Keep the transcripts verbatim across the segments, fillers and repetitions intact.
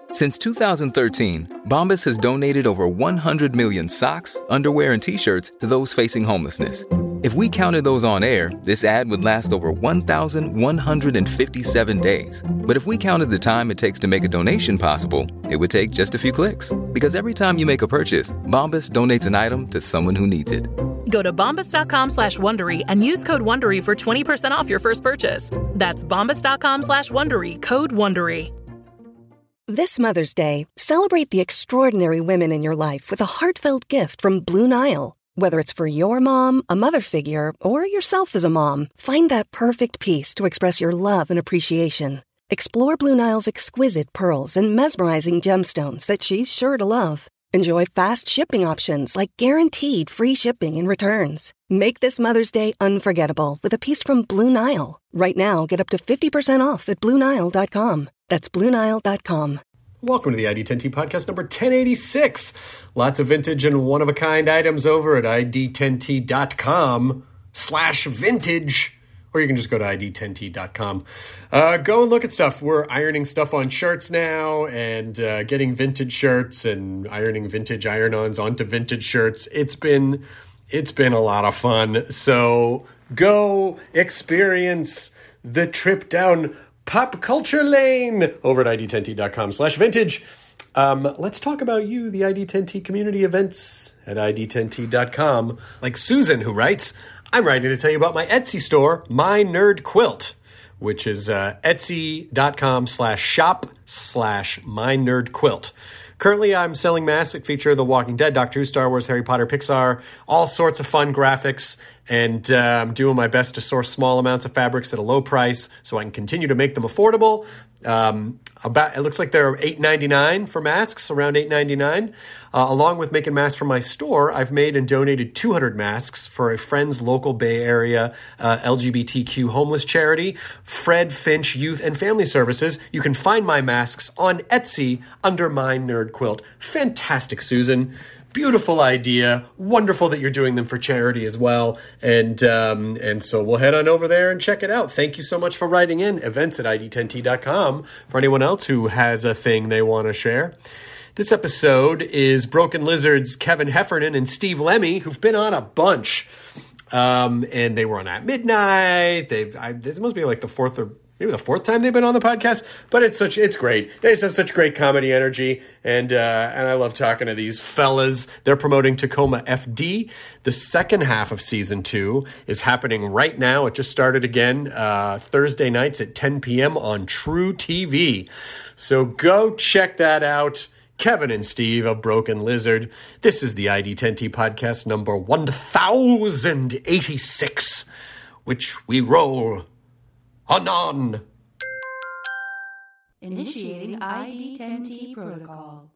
Since two thousand thirteen, Bombas has donated over one hundred million socks, underwear, and T-shirts to those facing homelessness. If we counted those on air, this ad would last over one thousand one hundred fifty-seven days. But if we counted the time it takes to make a donation possible, it would take just a few clicks. Because every time you make a purchase, Bombas donates an item to someone who needs it. Go to bombas.com slash Wondery and use code Wondery for twenty percent off your first purchase. That's bombas.com slash Wondery, code Wondery. This Mother's Day, celebrate the extraordinary women in your life with a heartfelt gift from Blue Nile. Whether it's for your mom, a mother figure, or yourself as a mom, find that perfect piece to express your love and appreciation. Explore Blue Nile's exquisite pearls and mesmerizing gemstones that she's sure to love. Enjoy fast shipping options like guaranteed free shipping and returns. Make this Mother's Day unforgettable with a piece from Blue Nile. Right now, get up to fifty percent off at Blue Nile dot com. That's Blue Nile dot com. Welcome to the I D ten T podcast number ten eighty-six. Lots of vintage and one-of-a-kind items over at I D ten T dot com slash vintage. Or you can just go to I D ten T dot com. Uh, go and look at stuff. We're ironing stuff on shirts now and uh, getting vintage shirts and ironing vintage iron-ons onto vintage shirts. It's been, it's been a lot of fun. So go experience the trip down pop culture lane over at I D ten T dot com slash vintage. Um, let's talk about you, the I D ten T community events at I D ten T dot com. Like Susan, who writes, I'm writing to tell you about my Etsy store, My Nerd Quilt, which is uh, etsy.com slash shop slash My Nerd Quilt. Currently, I'm selling masks that feature The Walking Dead, Doctor Who, Star Wars, Harry Potter, Pixar, all sorts of fun graphics, and uh, I'm doing my best to source small amounts of fabrics at a low price so I can continue to make them affordable. Um, about it looks like they're eight ninety-nine for masks, around eight ninety-nine. Uh, along with making masks for my store, I've made and donated two hundred masks for a friend's local Bay Area uh, L G B T Q homeless charity, Fred Finch Youth and Family Services. You can find my masks on Etsy under My Nerd Quilt. Fantastic, Susan. Beautiful idea. Wonderful that you're doing them for charity as well. And um, and so we'll head on over there and check it out. Thank you so much for writing in. Events at I D ten T dot com for anyone else who has a thing they want to share. This episode is Broken Lizard's Kevin Heffernan and Steve Lemmy, who've been on a bunch. Um, and they were on At Midnight. They've I, this must be like the fourth or maybe the fourth time they've been on the podcast, but it's such it's great. They just have such great comedy energy, and uh, and I love talking to these fellas. They're promoting Tacoma F D. The second half of season two is happening right now. It just started again uh, Thursday nights at ten p.m. on True T V. So go check that out. Kevin and Steve of Broken Lizard. This is the I D ten T podcast number one thousand eighty-six, which we roll anon. Initiating I D ten T protocol.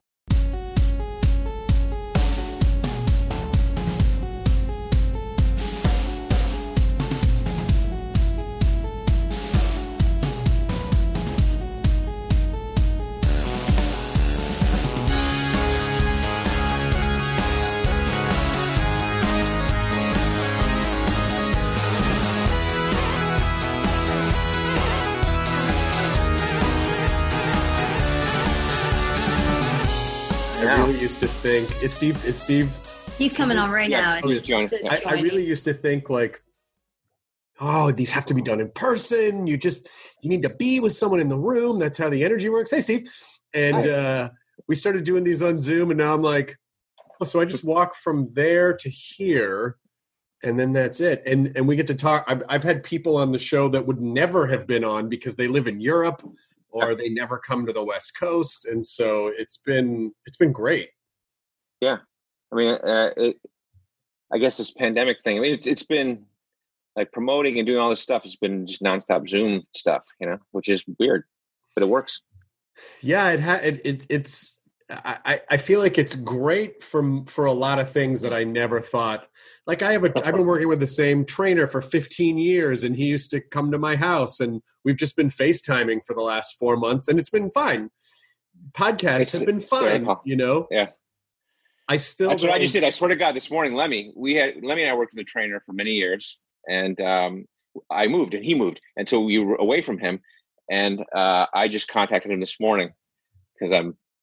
I really used to think, is Steve, is Steve? He's coming on right yeah. now. Oh, he's joining. I, I really used to think like, oh, these have to be done in person. You just, you need to be with someone in the room. That's how the energy works. Hey, Steve. And uh, we started doing these on Zoom, and now I'm like, oh, so I just walk from there to here, and then that's it. And and we get to talk. I've, I've had people on the show that would never have been on because they live in Europe or they never come to the West Coast. And so it's been, it's been great. Yeah. I mean, uh, it, I guess this pandemic thing, I mean, it's, it's been like promoting and doing all this stuff. It's been just nonstop Zoom stuff, you know, which is weird, but it works. Yeah, it ha- it, it it's I, I feel like it's great for for a lot of things that I never thought. Like I have a I've been working with the same trainer for fifteen years, and he used to come to my house, and we've just been FaceTiming for the last four months, and it's been fine. Podcasts It's- have been it's fine, very- you know. Yeah. I still That's what I don't- just did. I swear to God, this morning, Lemmy, we had Lemmy and I worked with a trainer for many years, and um, I moved and he moved, and so we were away from him, and uh, I just contacted him this morning because I'm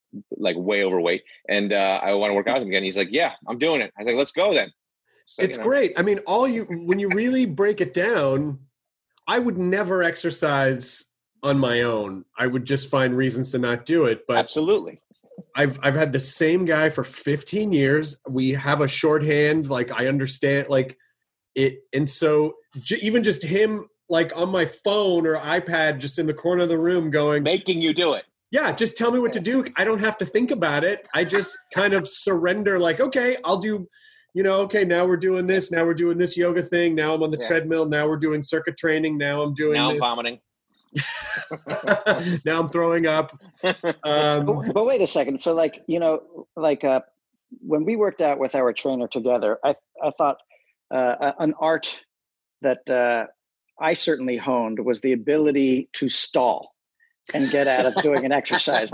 like way overweight, and uh, I want to work out with him again. He's like, yeah, I'm doing it. I was like, let's go then. So, it's you know. great. I mean, all you when you really break it down, I would never exercise on my own. I would just find reasons to not do it. But absolutely. I've I've had the same guy for fifteen years. We have a shorthand. Like I understand like it. And so j- even just him like on my phone or iPad, just in the corner of the room going. Making you do it. Yeah. Just tell me what to do. I don't have to think about it. I just kind of surrender like, okay, I'll do, you know, okay, now we're doing this. Now we're doing this yoga thing. Now I'm on the yeah. treadmill. Now we're doing circuit training. Now I'm doing Now this. I'm vomiting. Now I'm throwing up. Um, but, but wait a second. So like, you know, like uh, when we worked out with our trainer together, I I thought uh, an art that uh, I certainly honed was the ability to stall and get out of doing an exercise.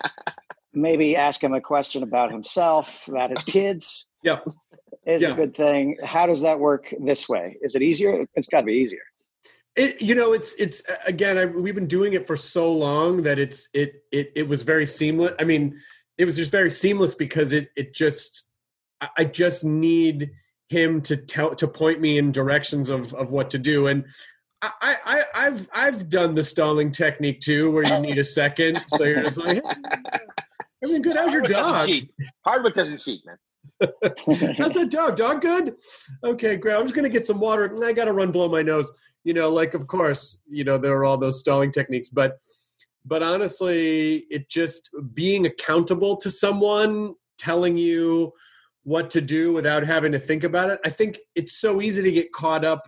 Maybe ask him a question about himself, about his kids. Yeah. Is yeah. a good thing. How does that work this way? Is it easier? It's got to be easier. It, you know, it's, it's, again, I, we've been doing it for so long that it's, it, it, it was very seamless. I mean, it was just very seamless because it, it just, I just need him to tell, to point me in directions of, of what to do. And I, I, I've, I've done the stalling technique too, where you need a second. So you're just like, hey, everything good. How's your dog? Hardwick doesn't cheat, man. How's that dog? Dog good? Okay, great. I'm just going to get some water. I got to run blow my nose. You know, like, of course, you know, there are all those stalling techniques, but, but honestly, it just being accountable to someone telling you what to do without having to think about it. I think it's so easy to get caught up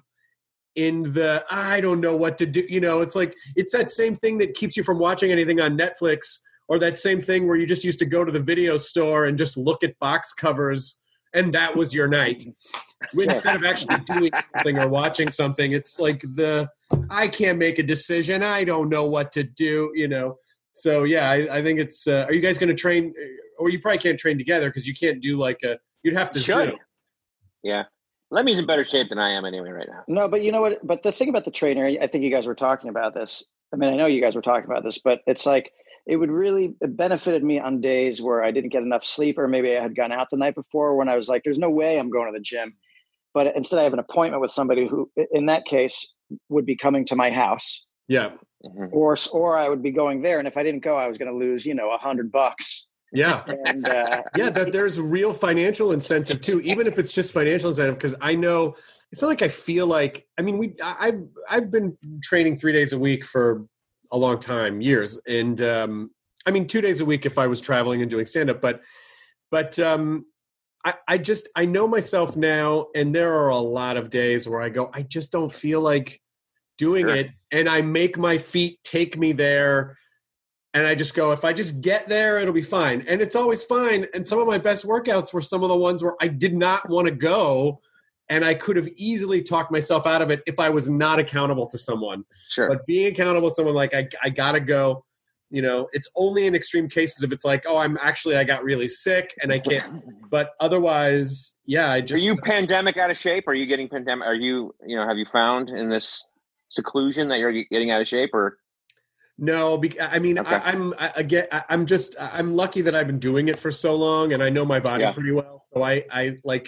in the, I don't know what to do. You know, it's like, it's that same thing that keeps you from watching anything on Netflix, or that same thing where you just used to go to the video store and just look at box covers and that was your night. Instead of actually doing something or watching something, it's like the, I can't make a decision. I don't know what to do, you know? So yeah, I, I think it's, uh, are you guys going to train, or you probably can't train together because you can't do like a, you'd have to Should. Zoom. Yeah. Lemmy's in better shape than I am anyway right now. No, but you know what, but the thing about the trainer, I think you guys were talking about this. I mean, I know you guys were talking about this, but it's like, it would really it benefited me on days where I didn't get enough sleep, or maybe I had gone out the night before when I was like, there's no way I'm going to the gym. But instead I have an appointment with somebody who, in that case, would be coming to my house. Yeah. Mm-hmm. Or, or I would be going there. And if I didn't go, I was going to lose, you know, a hundred bucks. Yeah. And, uh, yeah, that there's real financial incentive too, even if it's just financial incentive. Cause I know it's not like I feel like, I mean, we, I, I've, I've been training three days a week for a long time, years. And, um, I mean, two days a week if I was traveling and doing stand up, but, but, um, I, I just, I know myself now, and there are a lot of days where I go, I just don't feel like doing sure. it. And I make my feet take me there. And I just go, if I just get there, it'll be fine. And it's always fine. And some of my best workouts were some of the ones where I did not want to go. And I could have easily talked myself out of it if I was not accountable to someone. Sure. But being accountable to someone, like, I, I got to go. You know, it's only in extreme cases if it's like, oh, I'm actually, I got really sick and I can't. But otherwise, yeah, I just. Are you pandemic out of shape? Are you getting pandemic? Are you, you know, have you found in this seclusion that you're getting out of shape, or? No, I mean, okay. I, I'm I, again. I'm just. I'm lucky that I've been doing it for so long, and I know my body yeah. pretty well. So I, I like.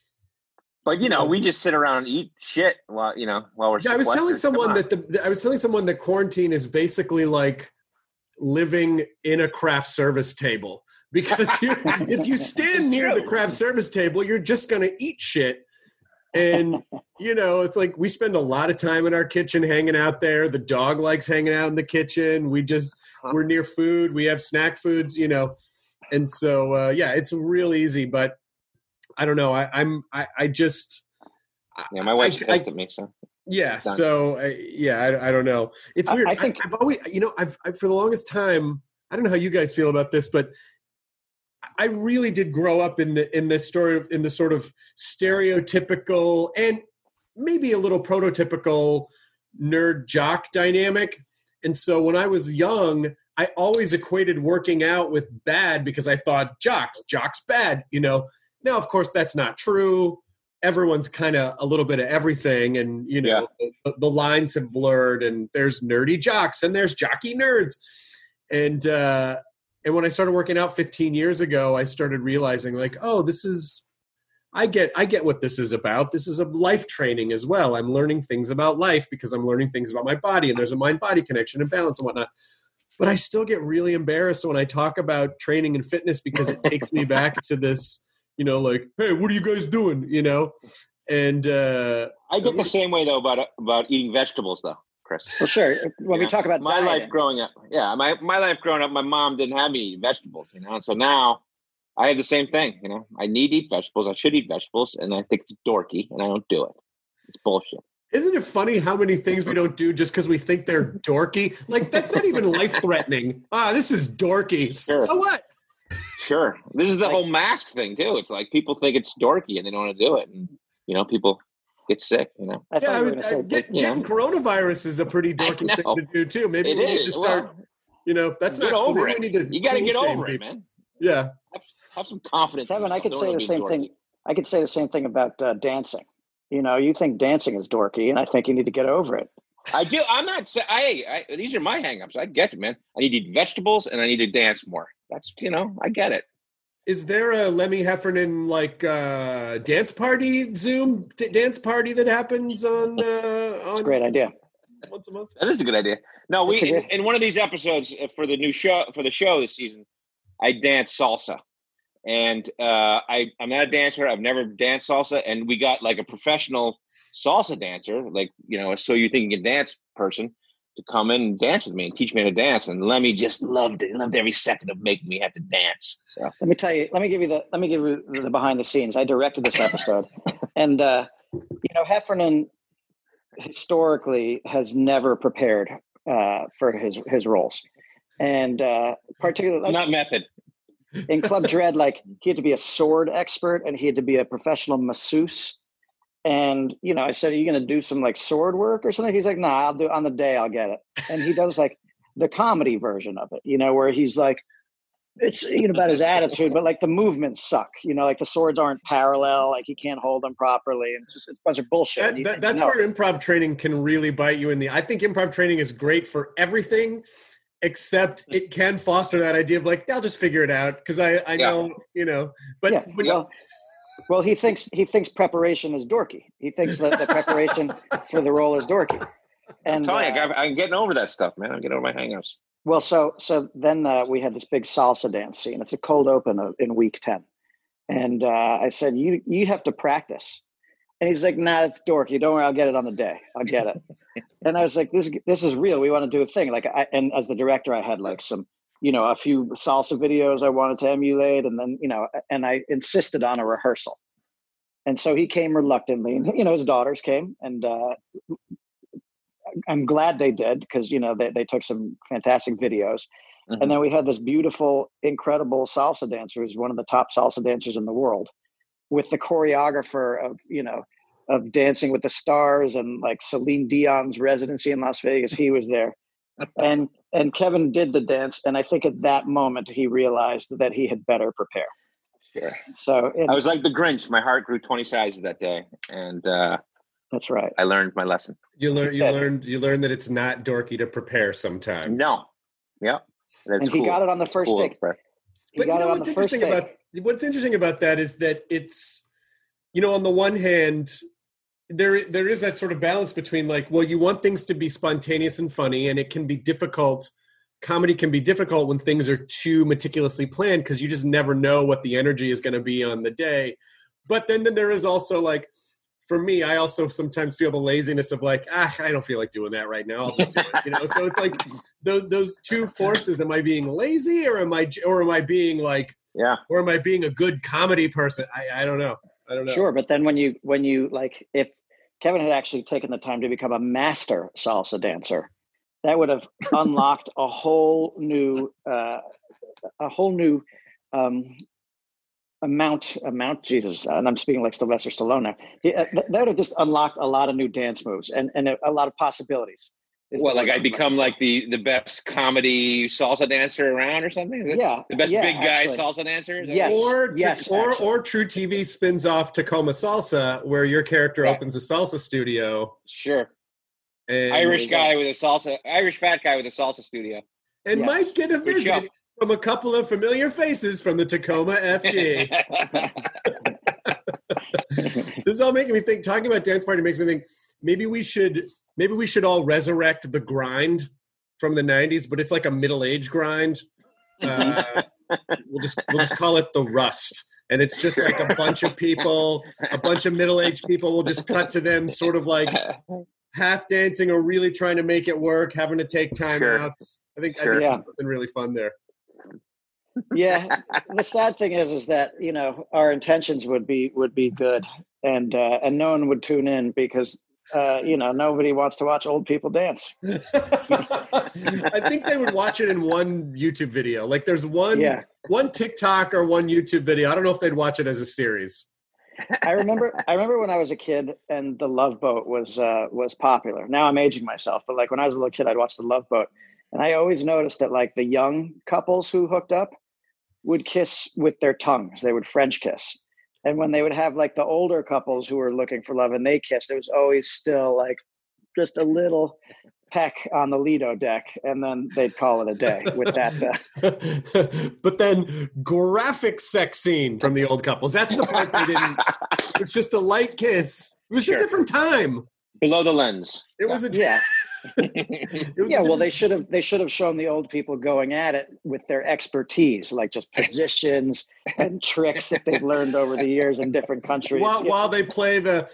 But you know, we just sit around and eat shit while you know while we're. Yeah, I was telling someone that the. I was telling someone that quarantine is basically like living in a craft service table, because you're, if you stand near true. the craft service table, you're just going to eat shit. And, you know, it's like we spend a lot of time in our kitchen hanging out there. The dog likes hanging out in the kitchen. We just, we're near food. We have snack foods, you know. And so, uh, yeah, it's real easy. But I don't know. I, I'm, I, I just. Yeah, my wife's pissed at me, so. Yeah. So, uh, yeah, I, I don't know. It's weird. I, I think I, I've always, you know, I've, I've, for the longest time, I don't know how you guys feel about this, but I really did grow up in the in this story in the sort of stereotypical and maybe a little prototypical nerd jock dynamic. And so when I was young, I always equated working out with bad because I thought jocks, jocks bad, you know. Now, of course, that's not true. Everyone's kind of a little bit of everything, and you know yeah. the, the lines have blurred, and there's nerdy jocks and there's jockey nerds. And uh And when I started working out fifteen years ago, I started realizing like, oh, this is, I get, I get what this is about. This is a life training as well. I'm learning things about life because I'm learning things about my body, and there's a mind-body connection and balance and whatnot. But I still get really embarrassed when I talk about training and fitness because it takes me back to this, you know, like, hey, what are you guys doing? You know? And uh, I get the same way though about about eating vegetables though, Chris. Well, sure. When You we know, talk about my dieting, life growing up, yeah, my my life growing up, my mom didn't have me eating vegetables, you know, and so now I have the same thing, you know. I need to eat vegetables. I should eat vegetables, and I think it's dorky, and I don't do it. It's bullshit. Isn't it funny how many things we don't do just because we think they're dorky? Like, that's not even life-threatening. Ah, this is dorky. Sure. So what? Sure. This is the Like- whole mask thing too. It's like people think it's dorky and they don't want to do it, and you know, people get sick. You know, I thought Yeah, I you were mean, going to say, I- get- you know. getting coronavirus is a pretty dorky I thing know. to do too. Maybe It we need is. to start. Well, You know, that's get not cool. over Maybe it. we need to You got to cool get shame over it, people. man. Yeah. Have, have some confidence. in Kevin, I yourself. could Don't say wanna the be same dorky. thing. I could say the same thing about uh, dancing. You know, you think dancing is dorky, and I think you need to get over it. I do. I'm not. sa- I, I. These are my hangups. I get it, man. I need to eat vegetables and I need to dance more. That's you know. I get it. Is there a Lemmy Heffernan like uh, dance party Zoom d- dance party that happens on uh, It's on a great idea. once a month? That is a good idea. No, we That's a in, good- in one of these episodes uh, for the new show for the show this season, I dance salsa, and uh, I I'm not a dancer. I've never danced salsa, and we got like a professional salsa dancer, like you know, so you think you can dance person, to come in and dance with me and teach me how to dance. And Lemmy just loved it. He loved every second of making me have to dance. So Let me tell you. Let me give you the. Let me give you the behind the scenes. I directed this episode, and uh, you know, Heffernan historically has never prepared uh, for his his roles, and uh, particularly not method. in Club Dread, like he had to be a sword expert and he had to be a professional masseuse. And, you know, I said, are you going to do some like sword work or something? He's like, nah, I'll do on the day. I'll get it. And he does like the comedy version of it, you know, where he's like, it's, you know, about his attitude, but like the movements suck, you know, like the swords aren't parallel, like he can't hold them properly. And it's just, it's a bunch of bullshit. That, You that, think, that's no. where improv training can really bite you in the. I think improv training is great for everything, except it can foster that idea of like, I'll just figure it out because I, I Yeah. know, you know. But, Yeah, but well, well, he thinks he thinks preparation is dorky. He thinks that the preparation for the role is dorky. I'm And telling you, uh, I'm getting over that stuff, man. I'm getting over my hangups. well, so so then uh, we had this big salsa dance scene. It's a cold open of, in week ten, and uh, I said, "You you have to practice." And he's like, "Nah, it's dorky. Don't worry, I'll get it on the day. I'll get it." And I was like, "This this is real. We want to do a thing." Like, I, and as the director, I had like some, you know, a few salsa videos I wanted to emulate, and then you know, and I insisted on a rehearsal. And so he came reluctantly, and you know, his daughters came, and uh, I'm glad they did because you know they they took some fantastic videos. Mhm. And then we had this beautiful, incredible salsa dancer who's one of the top salsa dancers in the world, with the choreographer of, you know, of Dancing with the Stars and like Celine Dion's residency in Las Vegas. He was there. and and Kevin did the dance. And I think at that moment he realized that he had better prepare. Sure. So and I was like the Grinch. My heart grew twenty sizes that day, and uh, that's right. I learned my lesson. you learn, you Yeah. learned, you learn that it's not dorky to prepare sometimes. No. Yeah. That's And he cool. got it on the first Cool. take. He But got you know it on what's the first interesting take. about what's interesting about that is that it's, you know, on the one hand, there there is that sort of balance between like, well, you want things to be spontaneous and funny, and it can be difficult. Comedy can be difficult when things are too meticulously planned because you just never know what the energy is going to be on the day. But then, then there is also like, for me, I also sometimes feel the laziness of like, ah, I don't feel like doing that right now. I'll just do it, you know. So it's like those those two forces. Am I being lazy, or am I, or am I being like, Yeah. or am I being a good comedy person? I, I don't know. I don't know. Sure, but then when you when you like, if Kevin had actually taken the time to become a master salsa dancer, that would have unlocked a whole new uh, a whole new um, amount amount. Jesus, and I'm speaking like Sylvester Stallone now. He, uh, that would have just unlocked a lot of new dance moves and and a, a lot of possibilities. is Well, the like word I I'm become looking like the the best comedy salsa dancer around, or something. Is for. it? Yeah, The best yeah, big guy actually. salsa dancer. Is that Yes. right? Or, yes, or, actually. or True T V spins off Tacoma Salsa, where your character Yeah. opens a salsa studio. Sure. And, Irish guy with a salsa. Irish fat guy with a salsa studio. and Yes. might get a Good show. visit. From a couple of familiar faces from the Tacoma F D. This is all making me think, talking about Dance Party makes me think maybe we should maybe we should all resurrect the grind from the nineties, but it's like a middle-age grind. Uh, we'll just we'll just call it the Rust. And it's just like a bunch of people, a bunch of middle-aged people will just cut to them sort of like half dancing or really trying to make it work, having to take time Sure. out. I think, Sure. I think Yeah. there's something really fun there. Yeah, the sad thing is, is that you know our intentions would be would be good, and uh, and no one would tune in because uh, you know nobody wants to watch old people dance. I think they would watch it in one YouTube video. Like there's one Yeah. one TikTok or one YouTube video. I don't know if they'd watch it as a series. I remember I remember when I was a kid and the Love Boat was uh, was popular. Now I'm aging myself, but like when I was a little kid, I'd watch the Love Boat, and I always noticed that like the young couples who hooked up would kiss with their tongues. They would French kiss. And when they would have like the older couples who were looking for love and they kissed, it was always still like just a little peck on the Lido deck. And then they'd call it a day with that. Uh, But then graphic sex scene from the old couples. That's the part they didn't. It's just a light kiss. It was Sure. a different time. Below the lens. It was a yeah. it was Yeah. a Well, they different- should have, they should have shown the old people going at it with their expertise, like just positions and tricks that they've learned over the years in different countries. while, Yeah. while they play the.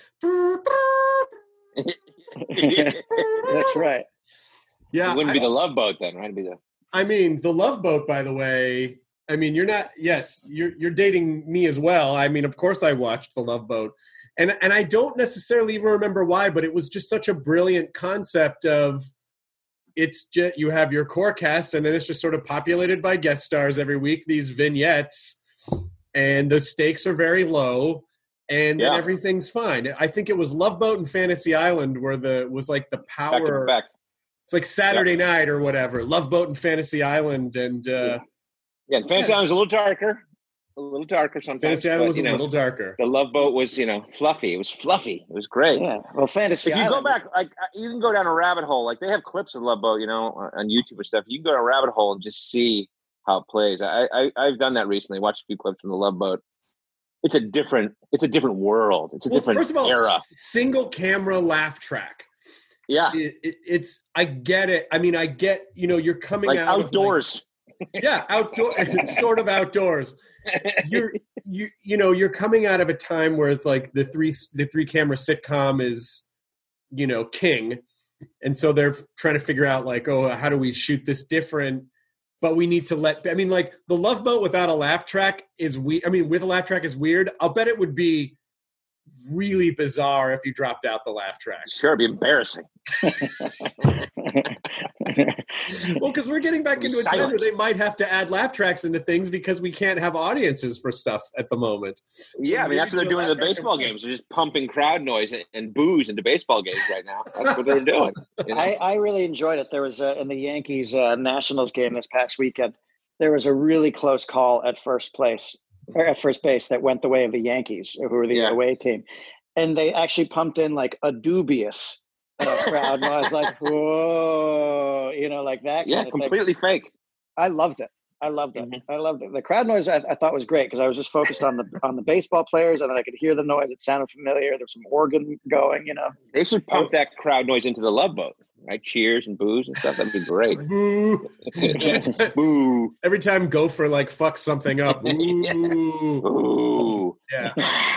That's right. Yeah, It wouldn't I- be the Love Boat then, right? It'd be the I mean, the Love Boat, by the way, I mean, you're not, yes, you're you're dating me as well. I mean, of course I watched the Love Boat. And and I don't necessarily even remember why, but it was just such a brilliant concept of it's just, you have your core cast and then it's just sort of populated by guest stars every week, these vignettes, and the stakes are very low and then Yeah. everything's fine. I think it was Love Boat and Fantasy Island where the was like the back to power. back. It's like Saturday night or whatever. Love Boat and Fantasy Island and uh, Yeah, and Fantasy Island was a little darker, a little darker sometimes. Fantasy Island but, was you a know, little darker. The Love Boat was, you know, fluffy. It was fluffy. It was great. Yeah. Well, Fantasy If you go Island. back, like uh, you can go down a rabbit hole. Like they have clips of Love Boat, you know, on YouTube and stuff. You can go down a rabbit hole and just see how it plays. I, I I've done that recently. Watched a few clips from the Love Boat. It's a different. It's a different world. It's a Well, different first of all, era. single camera laugh track. Yeah, It, it, it's I get it. I mean, I get, you know, you're coming like out of, like- outdoors. yeah, outdoor. It's sort of outdoors. You're you you know you're coming out of a time where it's like the three the three camera sitcom is, you know, king, and so they're trying to figure out like, oh, how do we shoot this different? But we need to let. I mean, like the Love Boat without a laugh track is we. I mean, with a laugh track is weird. I'll bet it would be really bizarre if you dropped out the laugh track. Sure, it'd be embarrassing. Well, because we're getting back Be into a time silent. where they might have to add laugh tracks into things because we can't have audiences for stuff at the moment. Yeah, I mean that's what they're doing in the baseball games. They're just pumping crowd noise and, and booze into baseball games right now. That's what they're doing. You know? I, I really enjoyed it. There was a, in the Yankees uh, Nationals game this past weekend, there was a really close call at first place or at first base that went the way of the Yankees, who were the Yeah. away team, and they actually pumped in like a dubious uh, crowd noise, like whoa, you know, like that. yeah, kind of thing. completely fake. I loved it. I loved it. Mhm. I loved it. The crowd noise I, I thought was great because I was just focused on the on the baseball players, and then I could hear the noise. It sounded familiar. There was some organ going, you know. They should pump that crowd noise into the Love Boat, right? Cheers and booze and stuff. That'd be great. Boo. Boo. Every time Gopher like fucks something up. Ooh. Ooh. Yeah.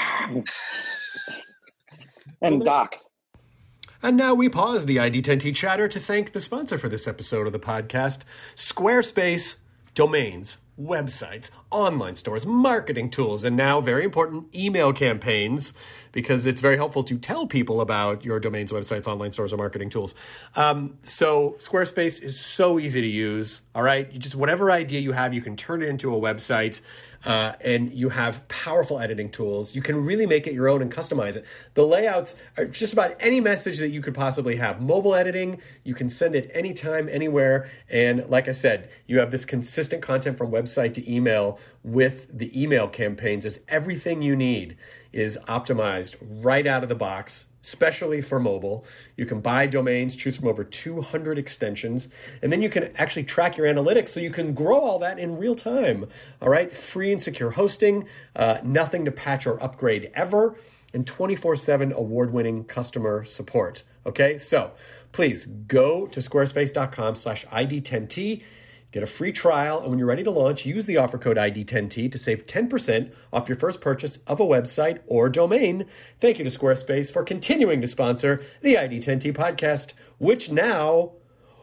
And Doc. And now we pause the I D ten T chatter to thank the sponsor for this episode of the podcast, Squarespace Domains, websites, online stores, marketing tools, and now, very important, email campaigns, because it's very helpful to tell people about your domains, websites, online stores, or marketing tools. Um, so Squarespace is so easy to use, all right? You just, whatever idea you have, you can turn it into a website. Uh, and you have powerful editing tools. You can really make it your own and customize it. The layouts are just about any message that you could possibly have. Mobile editing, you can send it anytime, anywhere. And like I said, you have this consistent content from website to email with the email campaigns. Is everything you need is optimized right out of the box especially for mobile. You can buy domains, choose from over two hundred extensions, and then you can actually track your analytics so you can grow all that in real time. All right, free and secure hosting, uh, nothing to patch or upgrade ever, and twenty-four seven award-winning customer support. Okay, so please go to squarespace.com slash ID10T, get a free trial, and when you're ready to launch, use the offer code I D ten T to save ten percent off your first purchase of a website or domain. Thank you to Squarespace for continuing to sponsor the I D ten T podcast, which now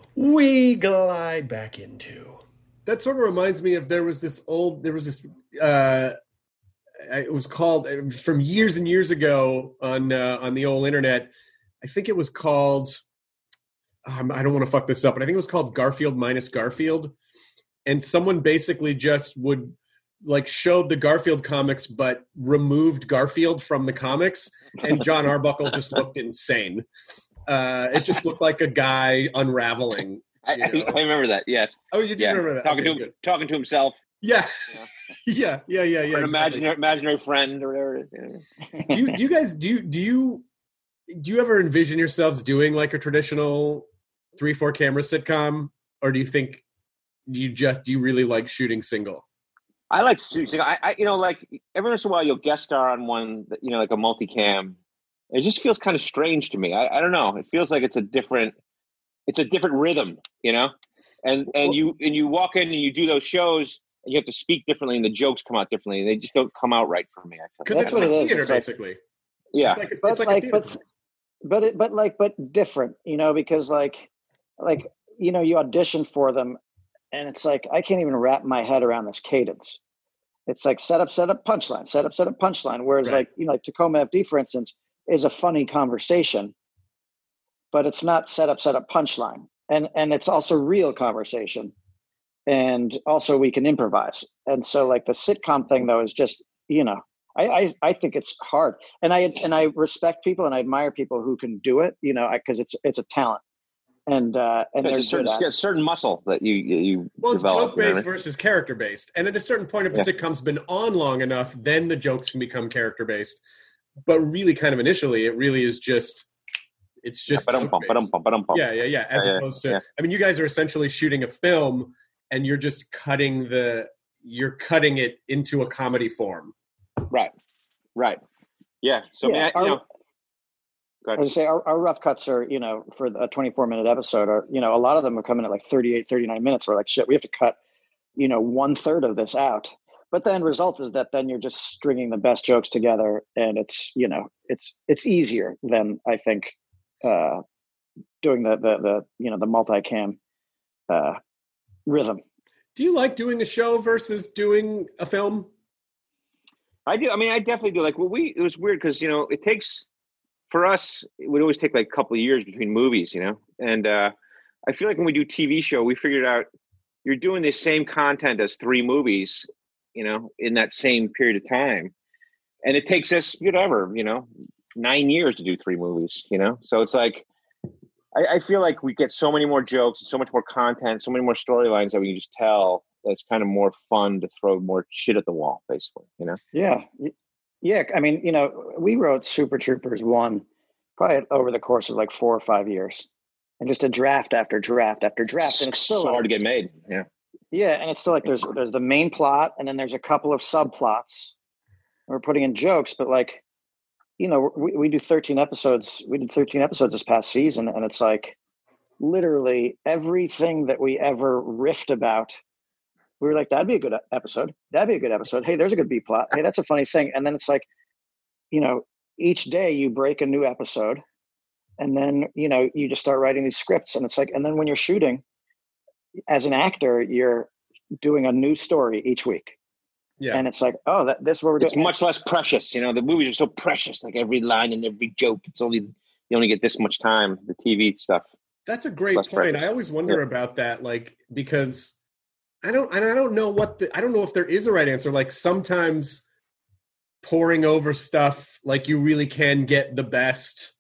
we glide back into. That sort of reminds me of there was this old, there was this, uh, it was called, from years and years ago on uh, on the old internet, I think it was called, um, I don't want to fuck this up, but I think it was called Garfield minus Garfield. And someone basically just would like showed the Garfield comics, but removed Garfield from the comics. And John Arbuckle just looked insane. Uh, it just looked like a guy unraveling. I, I, I remember that. Yes. Oh, you do yeah. remember that? Talking okay, to good. talking to himself. Yeah. Yeah. yeah. Yeah. Yeah. Yeah. Or an exactly. imaginary imaginary friend or whatever it is. do you do you guys do you, do you do you ever envision yourselves doing like a traditional three four camera sitcom, or do you think do you just do you really like shooting single? I like shooting. I, I you know like every once in a while you'll guest star on one, you know, like a multicam. It just feels kind of strange to me. I, I don't know. It feels like it's a different it's a different rhythm, you know. And and you and you walk in and you do those shows. And you have to speak differently, and the jokes come out differently, and they just don't come out right for me. I feel because like. it's That's like what it is. theater, It's like- basically. Yeah, It's like, a, But it's like, like, a but theater. but it, but like, but different, you know, because like, like you know, you audition for them, and it's like I can't even wrap my head around this cadence. It's like set up, set up, punchline, set up, set up, punchline. Whereas Right. like you know, like Tacoma F D, for instance, is a funny conversation, but it's not set up, set up, punchline, and and it's also real conversation, and also we can improvise. And so like the sitcom thing though is just you know. I, I, I think it's hard, and I and I respect people and I admire people who can do it. You know, because it's it's a talent, and uh, and it's they're a certain, good at it. a certain muscle that you you Well, it's develop. joke you know based what I mean? versus character based, and at a certain point, if Yeah. a sitcom's been on long enough, then the jokes can become character based. But really, kind of initially, it really is just it's just Yeah, ba-dum-bum, joke-based. ba-dum-bum, ba-dum-bum. Yeah, yeah, yeah. As Yeah, yeah, opposed to, yeah. I mean, you guys are essentially shooting a film, and you're just cutting the, you're cutting it into a comedy form. Right, right. Yeah. So Yeah, I mean, I, our- you know, go I ahead. would say our, our rough cuts are, you know, for a twenty-four minute episode are, you know, a lot of them are coming at like thirty-eight, thirty-nine minutes. We're like, shit, we have to cut, you know, one third of this out. But the end result is that then you're just stringing the best jokes together, and it's, you know, it's it's easier than I think uh, doing the the the you know the multicam uh, rhythm. Do you like doing a show versus doing a film? I do. I mean, I definitely do. Like, well, we it was weird because you know it takes for us. It would always take like a couple of years between movies, you know. And uh, I feel like when we do T V show, we figured out you're doing the same content as three movies, you know, in that same period of time, and it takes us whatever, you know, nine years to do three movies, you know. So it's like I, I feel like we get so many more jokes, so much more content, so many more storylines that we can just tell. It's kind of more fun to throw more shit at the wall, basically, you know. Yeah. Yeah. I mean, you know, we wrote Super Troopers one probably over the course of like four or five years, and just a draft after draft after draft. And it's still so hard to get made. Yeah. Yeah. And it's still like there's there's the main plot, and then there's a couple of subplots. We're putting in jokes, but like, you know, we, we do thirteen episodes. We did thirteen episodes this past season, and it's like literally everything that we ever riffed about. We were like, that'd be a good episode. That'd be a good episode. Hey, there's a good B plot. Hey, that's a funny thing. And then it's like, you know, each day you break a new episode, and then, you know, you just start writing these scripts, and it's like, and then when you're shooting as an actor, you're doing a new story each week. Yeah. And it's like, oh, that this is what we're It's doing. much less precious, you know. The movies are so precious, like every line and every joke. It's only you only get this much time. The T V stuff. That's a great Less point. pressure. I always wonder Yeah. about that, like, because I don't, and I don't know what the, I don't know if there is a right answer. Like sometimes pouring over stuff, like you really can get the best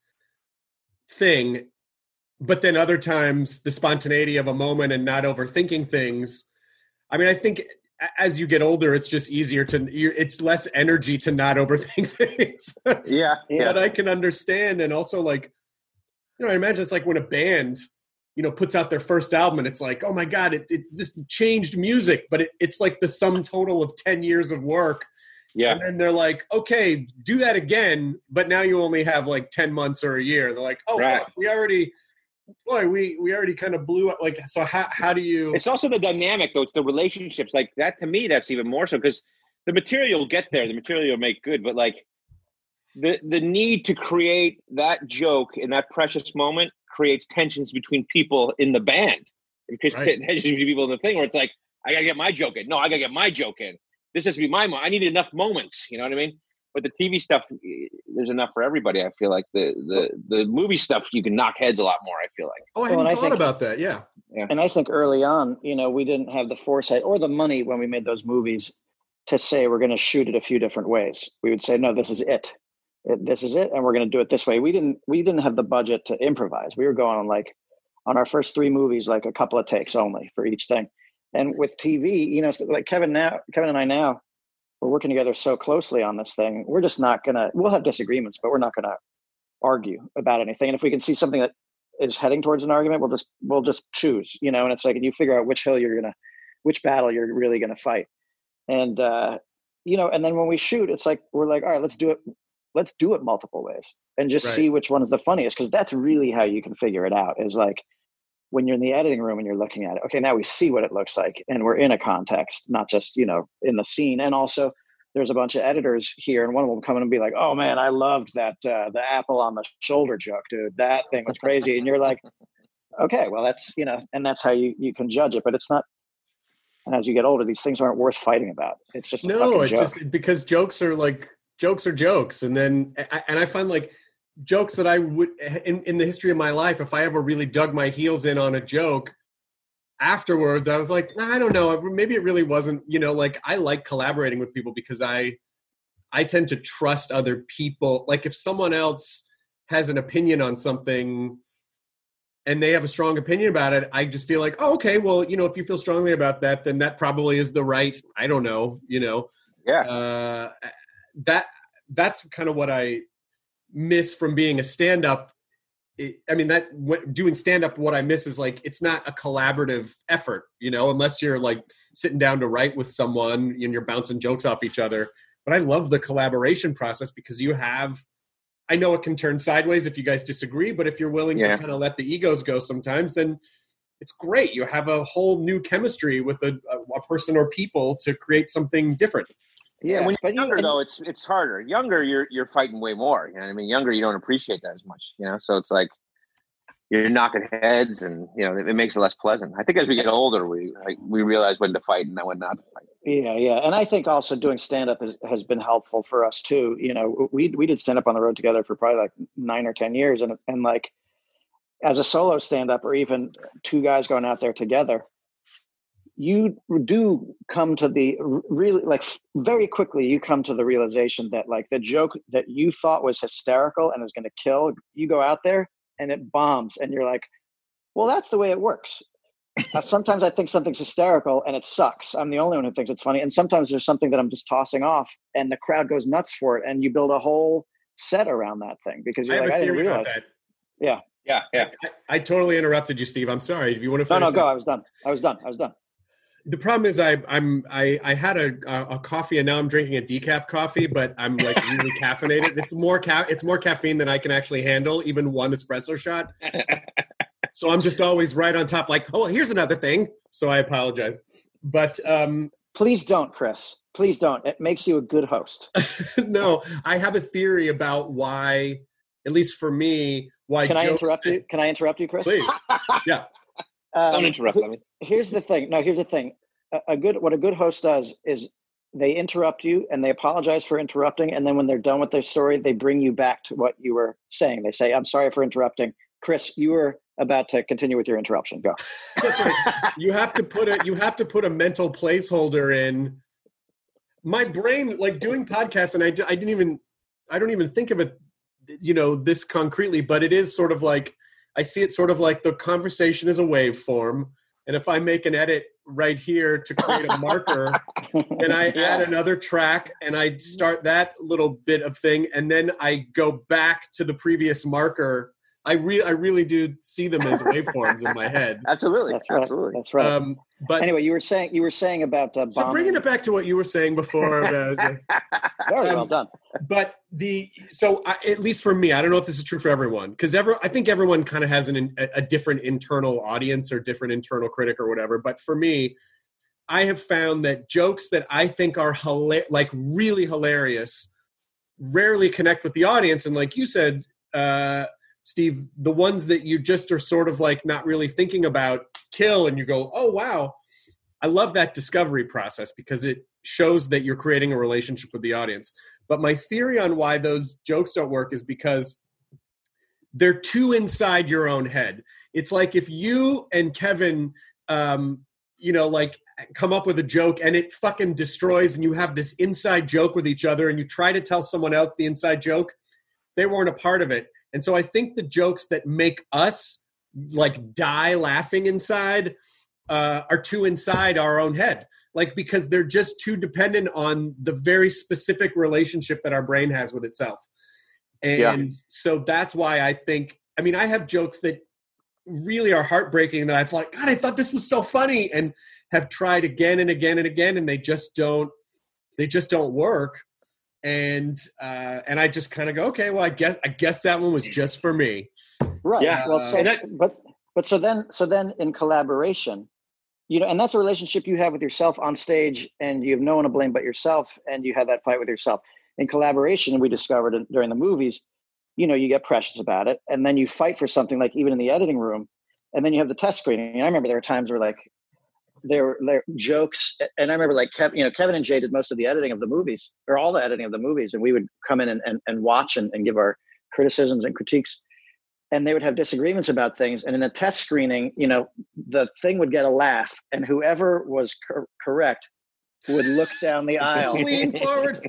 thing, but then other times the spontaneity of a moment and not overthinking things. I mean, I think, as you get older, it's just easier to, you're, it's less energy to not overthink things. Yeah, yeah. But I can understand. And also, like, you know, I imagine it's like when a band, you know, puts out their first album and it's like, oh my God, it, it this changed music, but it, it's like the sum total of ten years of work. Yeah. And then they're like, okay, do that again, but now you only have like ten months or a year. They're like, oh, right. fuck, we already, boy, we, we already kind of blew up. Like, so how, how do you? It's also the dynamic, though. It's the relationships. Like that, to me, that's even more so, because the material will get there. The material will make good, but like the, the need to create that joke in that precious moment creates tensions between people in the band. It creates Right. tensions between people in the thing where it's like, I got to get my joke in. No, I got to get my joke in. This has to be my moment. I need enough moments. You know what I mean? But the T V stuff, there's enough for everybody. I feel like the the the movie stuff, you can knock heads a lot more. I feel like. Oh, I Well, hadn't and I thought think- about that. Yeah. And I think early on, you know, we didn't have the foresight or the money when we made those movies to say we're going to shoot it a few different ways. We would say, no, this is it. it this is it, and we're going to do it this way. We didn't. We didn't have the budget to improvise. We were going on like on our first three movies, like a couple of takes only for each thing. And with T V, you know, like Kevin now, Kevin and I now, we're working together so closely on this thing. We're just not gonna. We'll have disagreements, but we're not gonna argue about anything. And if we can see something that is heading towards an argument, we'll just we'll just choose, you know. And it's like, and you figure out which hill you're gonna, which battle you're really gonna fight. And uh, you know, and then when we shoot, it's like we're like, all right, let's do it. Let's do it multiple ways and just Right. see which one is the funniest, because that's really how you can figure it out. Is like when you're in the editing room and you're looking at it. Okay, now we see what it looks like, and we're in a context, not just, you know, in the scene. And also, there's a bunch of editors here, and one of them will come in and be like, "Oh man, I loved that uh, the apple on the shoulder joke, dude. That thing was crazy." And you're like, "Okay, well, that's, you know," and that's how you you can judge it. But it's not. And as you get older, these things aren't worth fighting about. It's just a No, fucking it's joke. just because jokes are like jokes are jokes, and then I, and I find like jokes that I would in in the history of my life, if I ever really dug my heels in on a joke, afterwards I was like, nah, I don't know, maybe it really wasn't. You know, like I like collaborating with people because I I tend to trust other people. Like if someone else has an opinion on something and they have a strong opinion about it, I just feel like, oh, okay, well, you know, if you feel strongly about that, then that probably is the right, I don't know, you know. Yeah. Uh, that that's kind of what I miss from being a stand-up. It, I mean, that what, doing stand-up, what I miss is like, it's not a collaborative effort, you know, unless you're like sitting down to write with someone and you're bouncing jokes off each other. But I love the collaboration process because you have, I know it can turn sideways if you guys disagree, but if you're willing Yeah. to kind of let the egos go sometimes, then it's great. You have a whole new chemistry with a, a, a person or people to create something different. Yeah, And when but you're you- younger, and- though, it's it's harder. Younger, you're you're fighting way more. You know what I mean? Younger, you don't appreciate that as much. You know, so it's like you're knocking heads, and you know, it, it makes it less pleasant. I think as we get older, we like, we realize when to fight and when not to fight. Yeah, yeah, and I think also doing stand up has, has been helpful for us too. You know, we we did stand up on the road together for probably like nine or ten years, and and like as a solo stand up, or even two guys going out there together, you do come to the really like very quickly. You come to the realization that like the joke that you thought was hysterical and is going to kill, you go out there and it bombs, and you're like, well, that's the way it works. Uh, sometimes I think something's hysterical and it sucks. I'm the only one who thinks it's funny. And sometimes there's something that I'm just tossing off and the crowd goes nuts for it. And you build a whole set around that thing because I you're have like, a I didn't theory about realize. that. Yeah. Yeah, yeah. I, I totally interrupted you, Steve. I'm sorry. Do you want to No, finish? no, go. that? I was done. I was done. I was done. The problem is I I'm I, I had a, a a coffee and now I'm drinking a decaf coffee, but I'm like really caffeinated. It's more ca- it's more caffeine than I can actually handle, even one espresso shot. So I'm just always right on top, like, oh, here's another thing. So I apologize. But um Please don't, Chris. Please don't. It makes you a good host. no, I have a theory about why, at least for me, why Can I jokes interrupt that- you? Can I interrupt you, Chris? Please. Yeah. Um, Don't interrupt. who- Let me. Here's the thing. No, here's the thing. A, a good what a good host does is they interrupt you and they apologize for interrupting, and then when they're done with their story, they bring you back to what you were saying. They say, "I'm sorry for interrupting, Chris. You were about to continue with your interruption. Go." That's right. You have to put a you have to put a mental placeholder in. My brain, like doing podcasts, and I, I didn't even I don't even think of it, you know, this concretely, but it is sort of like I see it sort of like the conversation is a waveform, And if I make an edit right here to create a marker, and I Yeah. add another track and I start that little bit of thing, and then I go back to the previous marker, I really, I really do see them as waveforms in my head. Absolutely. That's right. Absolutely. That's right. Um, but Anyway, you were saying you were saying about uh, so bringing it back to what you were saying before, about, Very well um, done. but the so I, at least for me, I don't know if this is true for everyone, because every, I think everyone kind of has an, a, a different internal audience or different internal critic or whatever. But for me, I have found that jokes that I think are hila- like really hilarious rarely connect with the audience. And like you said, uh, Steve, the ones that you just are sort of like not really thinking about kill, and you go, oh, wow. I love that discovery process because it shows that you're creating a relationship with the audience. But my theory on why those jokes don't work is because they're too inside your own head. It's like if you and Kevin, um, you know, like come up with a joke and it fucking destroys, and you have this inside joke with each other and you try to tell someone else the inside joke, they weren't a part of it. And so I think the jokes that make us like die laughing inside uh, are too inside our own head. Like, because they're just too dependent on the very specific relationship that our brain has with itself. And Yeah. so that's why I think, I mean, I have jokes that really are heartbreaking that I thought, God, I thought this was so funny, and have tried again and again and again, and they just don't, they just don't work. And, uh, and I just kind of go, okay, well, I guess, I guess that one was just for me. Right. Yeah. Well, so, And that- but but so then so then in collaboration, you know, and that's a relationship you have with yourself on stage, and you have no one to blame but yourself, and you have that fight with yourself. In collaboration, we discovered it during the movies, you know, you get precious about it, and then you fight for something, like even in the editing room, and then you have the test screening. And I remember there were times where like there were there were jokes, and I remember like Kev, you know, Kevin and Jay did most of the editing of the movies, or all the editing of the movies, and we would come in and, and, and watch and, and give our criticisms and critiques. And they would have disagreements about things. And in the test screening, you know, the thing would get a laugh, and whoever was cor- correct would look down the aisle Lean forward.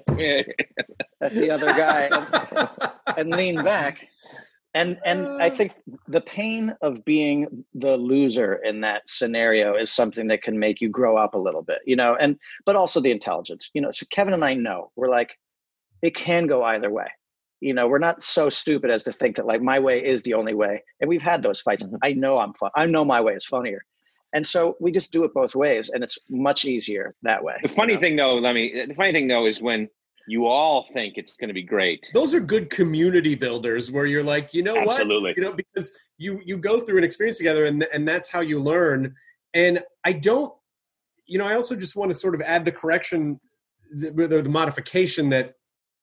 at the other guy and, and lean back. And and I think the pain of being the loser in that scenario is something that can make you grow up a little bit, you know, and but also the intelligence, you know. So Kevin and I know, we're like, it can go either way. You know, we're not so stupid as to think that like my way is the only way. And we've had those fights. Mm-hmm. I know I'm fun. I know my way is funnier. And so we just do it both ways, and it's much easier that way. The funny you know? thing though, let me, the funny thing though is when you all think it's going to be great. Those are good community builders where you're like, you know Absolutely. what? You know, because you, you go through an experience together, and, and that's how you learn. And I don't, you know, I also just want to sort of add the correction, the, the modification that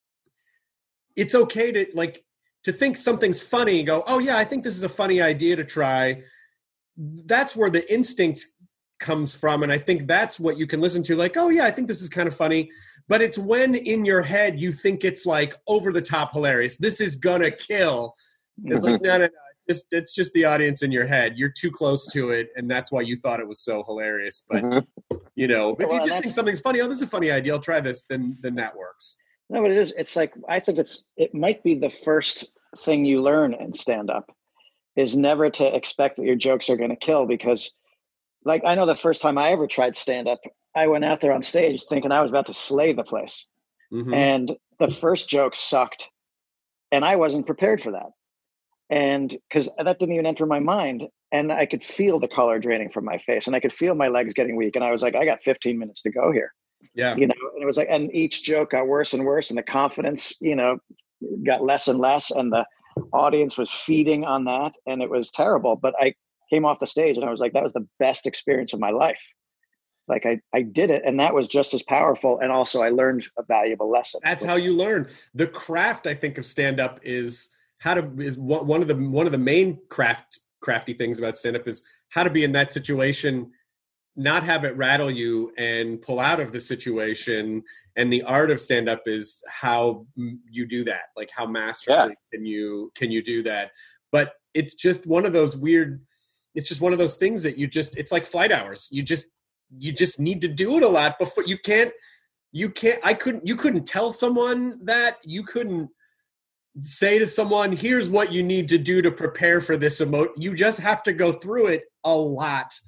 it's okay to like to think something's funny, go, oh yeah, I think this is a funny idea to try. That's where the instinct comes from. And I think that's what you can listen to. Like, oh yeah, I think this is kind of funny. But it's when in your head you think it's like over the top hilarious. This is gonna kill. It's like, no, no, no. It's, it's just the audience in your head. You're too close to it. And that's why you thought it was so hilarious. But Mm-hmm. you know, if Well, you just that's- think something's funny, oh, this is a funny idea, I'll try this, then then that works. No, but it is. It's like, I think it's, it might be the first thing you learn in stand-up is never to expect that your jokes are going to kill, because like, I know the first time I ever tried stand-up, I went out there on stage thinking I was about to slay the place. Mm-hmm. And the first joke sucked, and I wasn't prepared for that. And because that didn't even enter my mind, and I could feel the color draining from my face, and I could feel my legs getting weak. And I was like, I got fifteen minutes to go here. Yeah. You know, and it was like, and each joke got worse and worse, and the confidence, you know, got less and less, and the audience was feeding on that, and it was terrible. But I came off the stage and I was like, that was the best experience of my life. Like I, I did it, and that was just as powerful. And also I learned a valuable lesson. That's how you learn. The craft, I think, of stand-up is how to is one of the one of the main craft crafty things about stand-up is how to be in that situation, not have it rattle you and pull out of the situation. And the art of stand-up is how you do that. Like how masterfully yeah. can you can you do that? But it's just one of those weird. It's just one of those things that you just. It's like flight hours. You just you just need to do it a lot before you can't. You can't. I couldn't. You couldn't tell someone that. You couldn't say to someone, "Here's what you need to do to prepare for this emote." You just have to go through it a lot.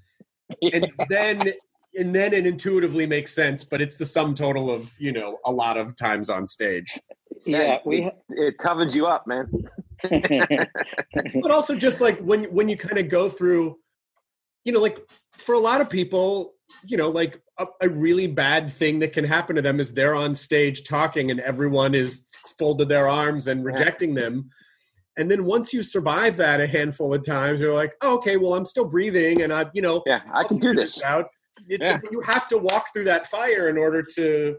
and then and then it intuitively makes sense, but it's the sum total of, you know, a lot of times on stage. Yeah, we. it, it toughens you up, man. But also just like when when you kind of go through, you know, like for a lot of people, you know, like a, a really bad thing that can happen to them is they're on stage talking and everyone is folded their arms and rejecting yeah. them. And then once you survive that a handful of times, you're like, oh, okay, well, I'm still breathing and I, you know, yeah, I can do this. this out. It's yeah. a, you have to walk through that fire in order to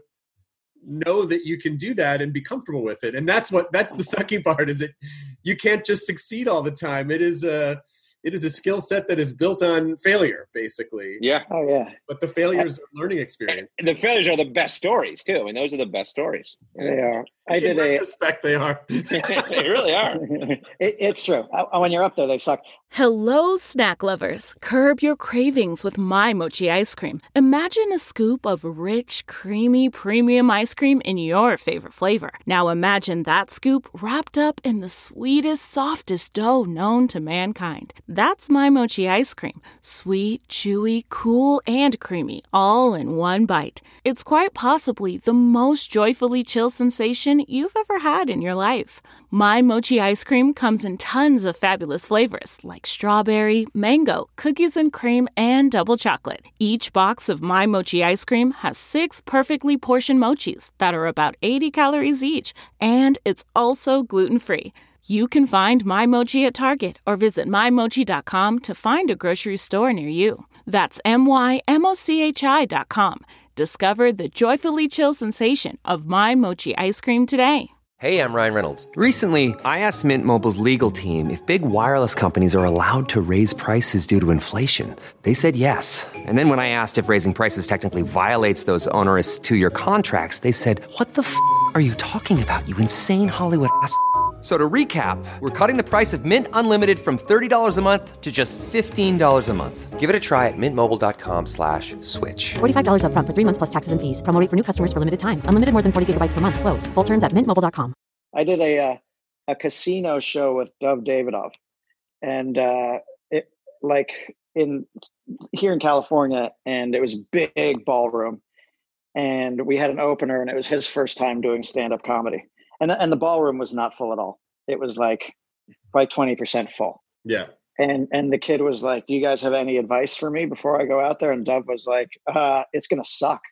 know that you can do that and be comfortable with it. And that's what, that's the sucky part, is that you can't just succeed all the time. It is a, it is a skill set that is built on failure, basically. Yeah. Oh, yeah. But the failures are learning experience. And the failures are the best stories, too. I mean, those are the best stories. They are. I In did a. retrospect, they are. They really are. it, it's true. I, when you're up there, they suck. Hello, snack lovers. Curb your cravings with My Mochi ice cream. Imagine a scoop of rich, creamy, premium ice cream in your favorite flavor. Now imagine that scoop wrapped up in the sweetest, softest dough known to mankind. That's My Mochi ice cream. Sweet, chewy, cool, and creamy, all in one bite. It's quite possibly the most joyfully chill sensation you've ever had in your life. My Mochi ice cream comes in tons of fabulous flavors like strawberry, mango, cookies and cream, and double chocolate. Each box of My Mochi ice cream has six perfectly portioned mochis that are about eighty calories each, and it's also gluten-free. You can find My Mochi at Target or visit my mochi dot com to find a grocery store near you. That's M Y M O C H I dot com. Discover the joyfully chill sensation of My Mochi ice cream today. Hey, I'm Ryan Reynolds. Recently, I asked Mint Mobile's legal team if big wireless companies are allowed to raise prices due to inflation. They said yes. And then when I asked if raising prices technically violates those onerous two-year contracts, they said, what the f*** are you talking about, you insane Hollywood ass f- So to recap, we're cutting the price of Mint Unlimited from thirty dollars a month to just fifteen dollars a month. Give it a try at mintmobile.com slash switch. forty-five dollars up front for three months plus taxes and fees. Promo rate for new customers for limited time. Unlimited more than forty gigabytes per month. Slows full terms at mint mobile dot com. I did a uh, a casino show with Dov Davidoff, and uh, it like in here in California, and it was big ballroom, and we had an opener, and it was his first time doing stand-up comedy, and and the ballroom was not full at all. It was like probably twenty percent full. Yeah. And and the kid was like, do you guys have any advice for me before I go out there? And Dov was like, uh, it's going to suck.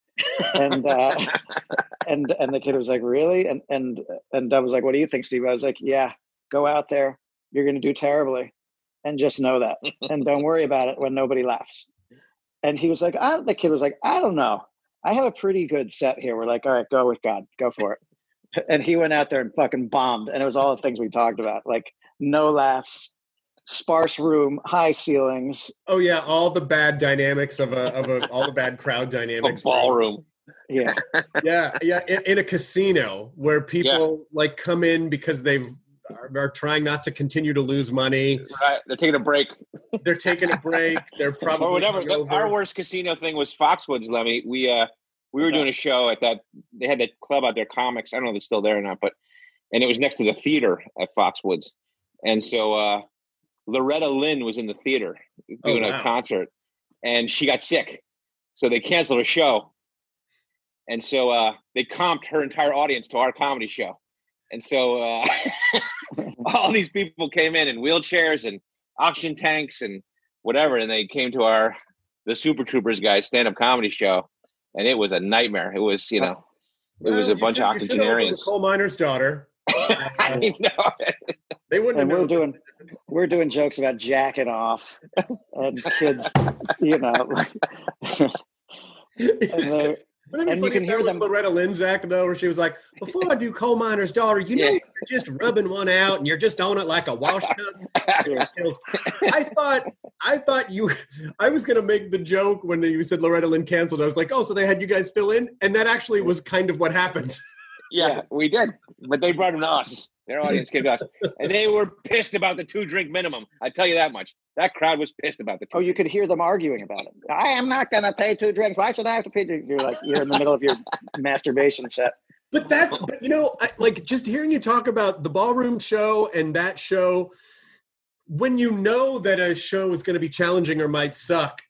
and uh, and and the kid was like, really? And and and Dov was like, what do you think, Steve? I was like, yeah, go out there. You're going to do terribly. And just know that. And don't worry about it when nobody laughs. And he was like, I, the kid was like, I don't know. I have a pretty good set here. We're like, all right, go with God. Go for it. And he went out there and fucking bombed. And it was all the things we talked about, like no laughs, sparse room, high ceilings. Oh yeah, all the bad dynamics of a of a all the bad crowd dynamics. A ballroom. Yeah. Yeah, yeah. In, in a casino where people yeah. like come in because they've are, are trying not to continue to lose money. Right. They're taking a break. They're taking a break. They're probably or whatever. The, our worst casino thing was Foxwoods, Lemmy. We uh we were doing a show at that. They had that club out there, Comics. I don't know if it's still there or not, but and it was next to the theater at Foxwoods, and so uh, Loretta Lynn was in the theater doing oh, wow. a concert, and she got sick, so they canceled her show, and so uh, they comped her entire audience to our comedy show, and so uh, all these people came in in wheelchairs and oxygen tanks and whatever, and they came to our the Super Troopers guys stand-up comedy show. And it was a nightmare. It was, you know, it well, was a bunch should, of octogenarians. Coal miner's daughter. Uh, I know. They wouldn't. And we're doing, we're doing jokes about jacking off and kids, you know. Like, and and you can hear them. Loretta Lynn's act though, where she was like, "Before I do coal miner's daughter, you know, yeah. you're just rubbing one out and you're just on it like a wash tub." I thought, I thought you, I was gonna make the joke when you said Loretta Lynn canceled. I was like, "Oh, so they had you guys fill in," and that actually was kind of what happened. Yeah, we did, but they brought them to us. Their audience came to us, and they were pissed about the two drink minimum. I tell you that much. That crowd was pissed about the. Two oh, you could hear them arguing about it. I am not going to pay two drinks. Why should I have to pay? Two? You're like you're in the middle of your masturbation set. But that's, but you know, I, like just hearing you talk about the ballroom show and that show, when you know that a show is going to be challenging or might suck,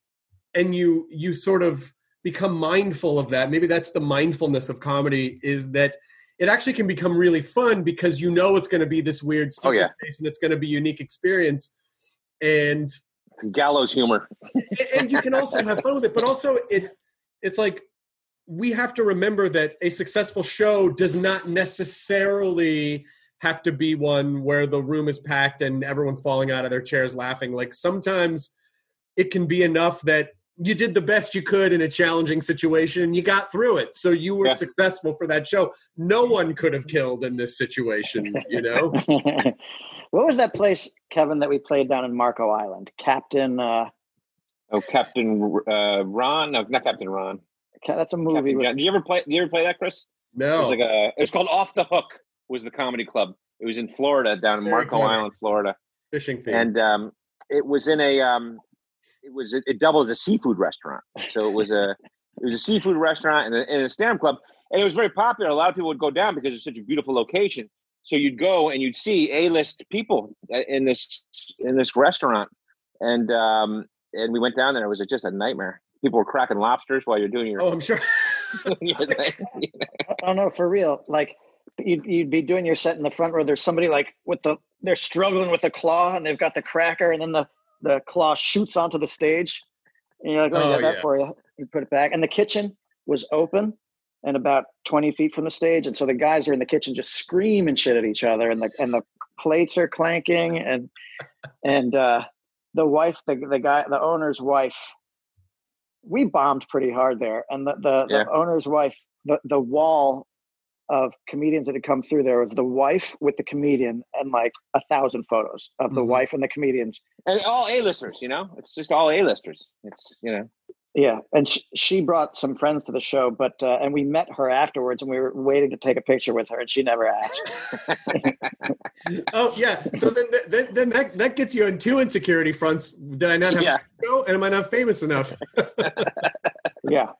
and you you sort of become mindful of that. Maybe that's the mindfulness of comedy, is that it actually can become really fun because you know it's going to be this weird stupid oh, yeah. face and it's going to be a unique experience. And gallows humor. And you can also have fun with it, but also it it's like we have to remember that a successful show does not necessarily have to be one where the room is packed and everyone's falling out of their chairs laughing. Like sometimes it can be enough that you did the best you could in a challenging situation and you got through it. So you were yeah. successful for that show. No one could have killed in this situation, you know? What was that place, Kevin, that we played down in Marco Island? Captain... Uh... Oh, Captain uh, Ron? No, not Captain Ron. That's a movie. With... Did you ever play? Did you ever play that, Chris? No. It was like a. It was called Off the Hook. Was the comedy club? It was in Florida, down in Very Marco clever. Island, Florida. Fishing thing. And um, it was in a. Um, it was it, it doubled as a seafood restaurant. So it was a. It was a seafood restaurant and a, and a stand-up club, and it was very popular. A lot of people would go down because it's such a beautiful location. So you'd go and you'd see A-list people in this in this restaurant, and um, and we went down there. It was just a nightmare. People were cracking lobsters while you're doing your. Oh, I'm sure. your thing, you know? I don't know, for real. Like you'd you'd be doing your set in the front row. There's somebody like with the they're struggling with the claw, and they've got the cracker, and then the, the claw shoots onto the stage. And you're like, oh, I got yeah. that for you. You put it back, and the kitchen was open and about twenty feet from the stage, and so the guys are in the kitchen just screaming shit at each other, and the and the plates are clanking, and and uh, the wife, the the guy, the owner's wife. We bombed pretty hard there, and the the, yeah. the owner's wife, the, the wall of comedians that had come through there was the wife with the comedian and like a thousand photos of the mm-hmm. wife and the comedians, and all A-listers. You know, it's just all A-listers. It's you know, yeah. And sh- she brought some friends to the show, but uh, and we met her afterwards, and we were waiting to take a picture with her, and she never asked. Oh yeah, so then then, then that, that gets you on two insecurity fronts. Did I not have yeah. to go, and am I not famous enough? Yeah,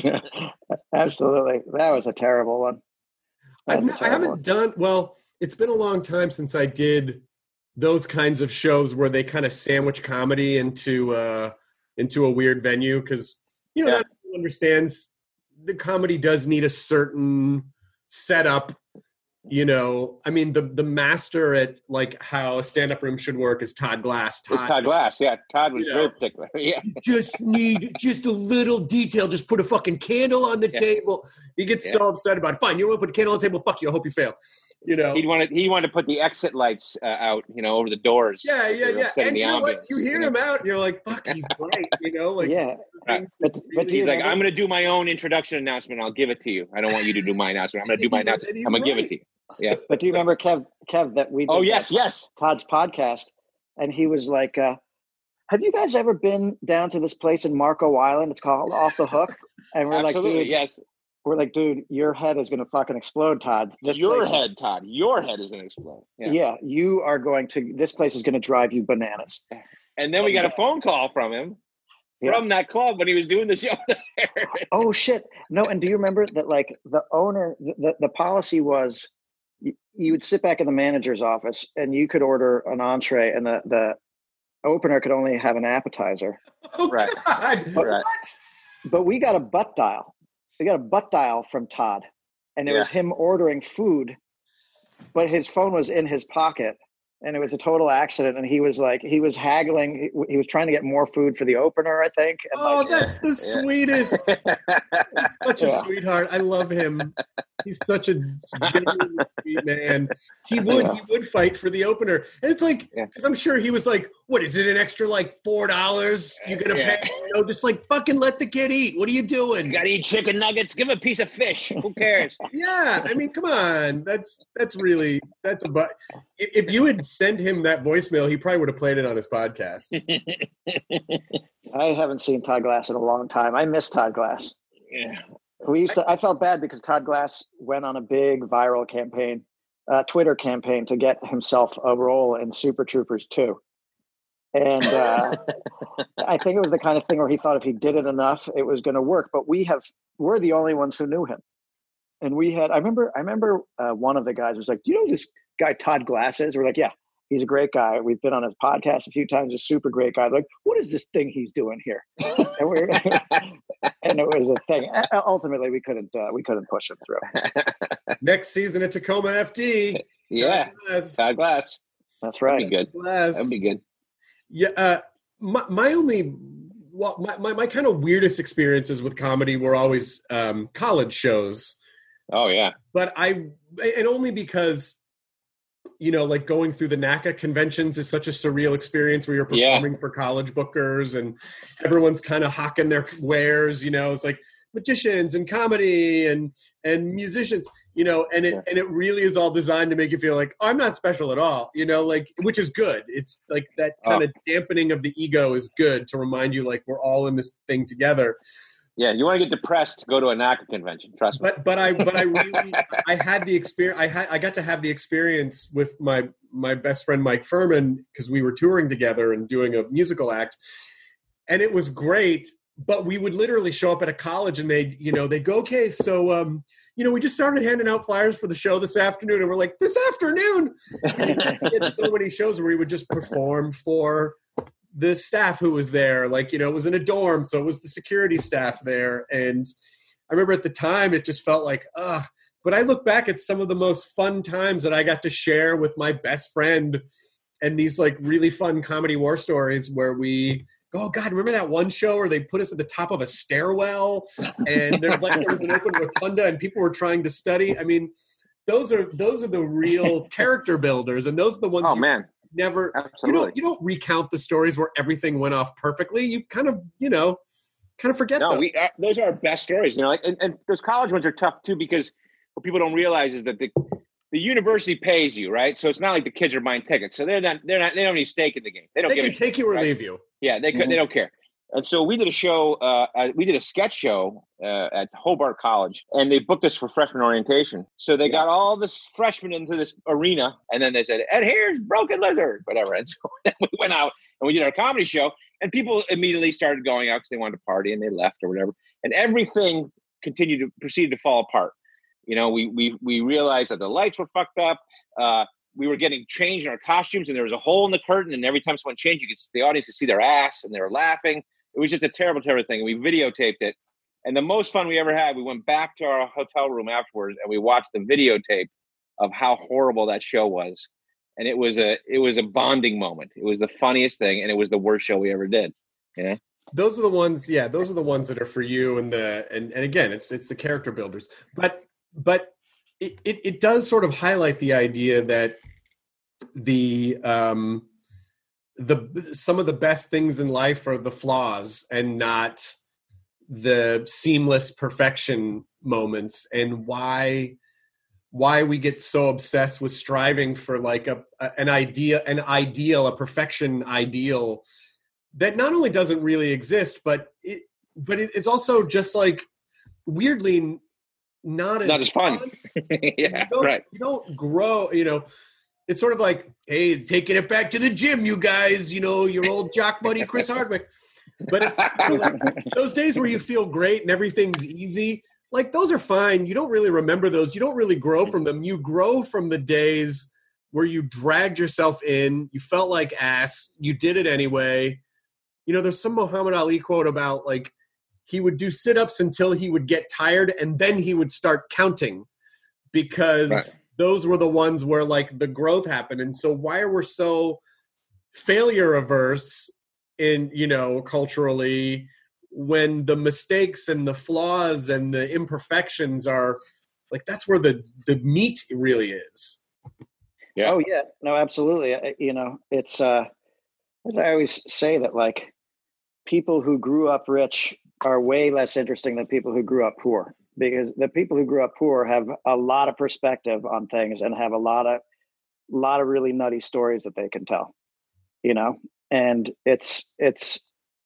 absolutely. That was a terrible one. I've, terrible I haven't one. done well. It's been a long time since I did those kinds of shows where they kind of sandwich comedy into uh, into a weird venue, because you know yeah. not everyone understands the comedy does need a certain setup. You know, I mean, the the master at like how a stand-up room should work is Todd Glass. Todd, it's Todd Glass, yeah. Todd was you know, very particular. Yeah. You just need just a little detail. Just put a fucking candle on the yeah. table. He gets yeah. so upset about it. Fine, you want to put a candle on the table? Fuck you. I hope you fail. You know, he wanted he wanted to put the exit lights uh, out. You know, over the doors. Yeah, yeah, yeah. And you know what? You hear you him know? out, and you're like, "Fuck, he's great." You know, like yeah. Right. But, but he's like, "I'm going to do my own introduction announcement. I'll give it to you. I don't want you to do my announcement. I'm going to do my he's, announcement. I'm going to give it to you." Yeah. But do you remember Kev? Kev, that we did oh yes, that, yes, Todd's podcast, and he was like, uh, "Have you guys ever been down to this place in Marco Island? It's called Off the Hook." And we're Absolutely, like, "Dude, yes." We're like, "Dude, your head is going to fucking explode, Todd. This your place head, is, Todd. Your head is going to explode." Yeah. yeah, you are going to. This place is going to drive you bananas." And then we got a phone call from him. Yeah. From that club when he was doing the show there. Oh shit! No, and do you remember that? Like the owner, the the policy was, you, you would sit back in the manager's office and you could order an entree, and the the opener could only have an appetizer. Oh right. God! But, right. But we got a butt dial. We got a butt dial from Todd, and it yeah. was him ordering food, but his phone was in his pocket. And it was a total accident. And he was like, he was haggling. He, he was trying to get more food for the opener, I think. And oh, like, that's the yeah. sweetest. Such a yeah. sweetheart. I love him. He's such a genuine sweet man. He would, Yeah. he would fight for the opener. And it's like, Yeah. because I'm sure he was like, what is it, an extra like four dollars you're going to Yeah. pay? You know, just like fucking let the kid eat. What are you doing? Got to eat chicken nuggets. Give him a piece of fish. Who cares? Yeah. I mean, come on. That's, that's really, that's a, but if you had sent him that voicemail, he probably would have played it on his podcast. I haven't seen Todd Glass in a long time. I miss Todd Glass. Yeah. We used to. I felt bad because Todd Glass went on a big viral campaign, uh, Twitter campaign, to get himself a role in Super Troopers two. And uh, I think it was the kind of thing where he thought if he did it enough, it was going to work. But we have, we're the only ones who knew him. And we had, I remember, I remember uh, one of the guys was like, "Do you know who this guy Todd Glass is?" We're like, "Yeah." He's a great guy. We've been on his podcast a few times. A super great guy. Like, what is this thing he's doing here? and, we're, and it was a thing. Ultimately, we couldn't uh, we couldn't push him through. Next season at Tacoma F D. Yeah, Todd Glass. That's right. That'd be good. Glass. That'd be good. Yeah. Uh, my my only well, my my, my kind of weirdest experiences with comedy were always um, college shows. Oh yeah. But I and only because, you know, like going through the NACA conventions is such a surreal experience where you're performing yeah. for college bookers and everyone's kind of hawking their wares, you know, it's like magicians and comedy and, and musicians, you know, and it, yeah. and it really is all designed to make you feel like, oh, I'm not special at all, you know, like, which is good. It's like that kind oh. of dampening of the ego is good to remind you, like, we're all in this thing together. Yeah, you want to get depressed, go to a NACA convention. Trust me. But but I but I really I had the experience. I had I got to have the experience with my my best friend Mike Furman because we were touring together and doing a musical act, and it was great. But we would literally show up at a college and they you know they'd go, okay, so um you know we just started handing out flyers for the show this afternoon, and we're like, this afternoon. And we had so many shows where we would just perform for the staff who was there, like, you know, it was in a dorm, so it was the security staff there. And I remember at the time, it just felt like, ugh. But I look back at some of the most fun times that I got to share with my best friend and these, like, really fun comedy war stories where we, oh, God, remember that one show where they put us at the top of a stairwell and there, like, there was an open rotunda and people were trying to study? I mean, those are those are the real character builders, and those are the ones oh, you, man. Never, Absolutely. you don't, you don't recount the stories where everything went off perfectly. You kind of, you know, kind of forget no, them. we, uh, those are our best stories, you know, like, and, and those college ones are tough too, because what people don't realize is that the, the university pays you, right? So it's not like the kids are buying tickets. So they're not, they're not, they don't have any stake in the game. They don't they give can a take shit, you or right? leave you. Yeah. They could, mm-hmm. they don't care. And so we did a show, uh, uh, we did a sketch show uh, at Hobart College, and they booked us for freshman orientation. So they yeah. got all the freshmen into this arena, and then they said, and here's Broken Lizard, whatever. And so then we went out and we did our comedy show, and people immediately started going out because they wanted to party, and they left or whatever. And everything continued to proceed to fall apart. You know, we we we realized that the lights were fucked up. Uh, we were getting changed in our costumes, and there was a hole in the curtain, and every time someone changed, you could the audience could see their ass, and they were laughing. It was just a terrible, terrible thing. We videotaped it. And the most fun we ever had, we went back to our hotel room afterwards and we watched the videotape of how horrible that show was. And it was a it was a bonding moment. It was the funniest thing, and it was the worst show we ever did. You know? Those are the ones, yeah, those are the ones that are for you, and the and, and again, it's it's the character builders. But but it, it, it does sort of highlight the idea that the um the some of the best things in life are the flaws and not the seamless perfection moments, and why why we get so obsessed with striving for like a, a an idea an ideal a perfection ideal that not only doesn't really exist, but it but it's also just like weirdly not as, not as fun, fun. Yeah, you right. You don't grow, you know. It's sort of like, hey, taking it back to the gym, you guys, you know, your old jock buddy, Chris Hardwick. But it's you know, like, those days where you feel great and everything's easy, like those are fine. You don't really remember those. You don't really grow from them. You grow from the days where you dragged yourself in, you felt like ass, you did it anyway. You know, there's some Muhammad Ali quote about like he would do sit-ups until he would get tired and then he would start counting because right. those were the ones where like the growth happened. And so why are we so failure averse in, you know, culturally when the mistakes and the flaws and the imperfections are like, that's where the, the meat really is. Yeah. Oh yeah, no, absolutely. I, you know, it's, uh, as I always say that like people who grew up rich are way less interesting than people who grew up poor, because the people who grew up poor have a lot of perspective on things and have a lot of, lot of really nutty stories that they can tell, you know? And it's, it's,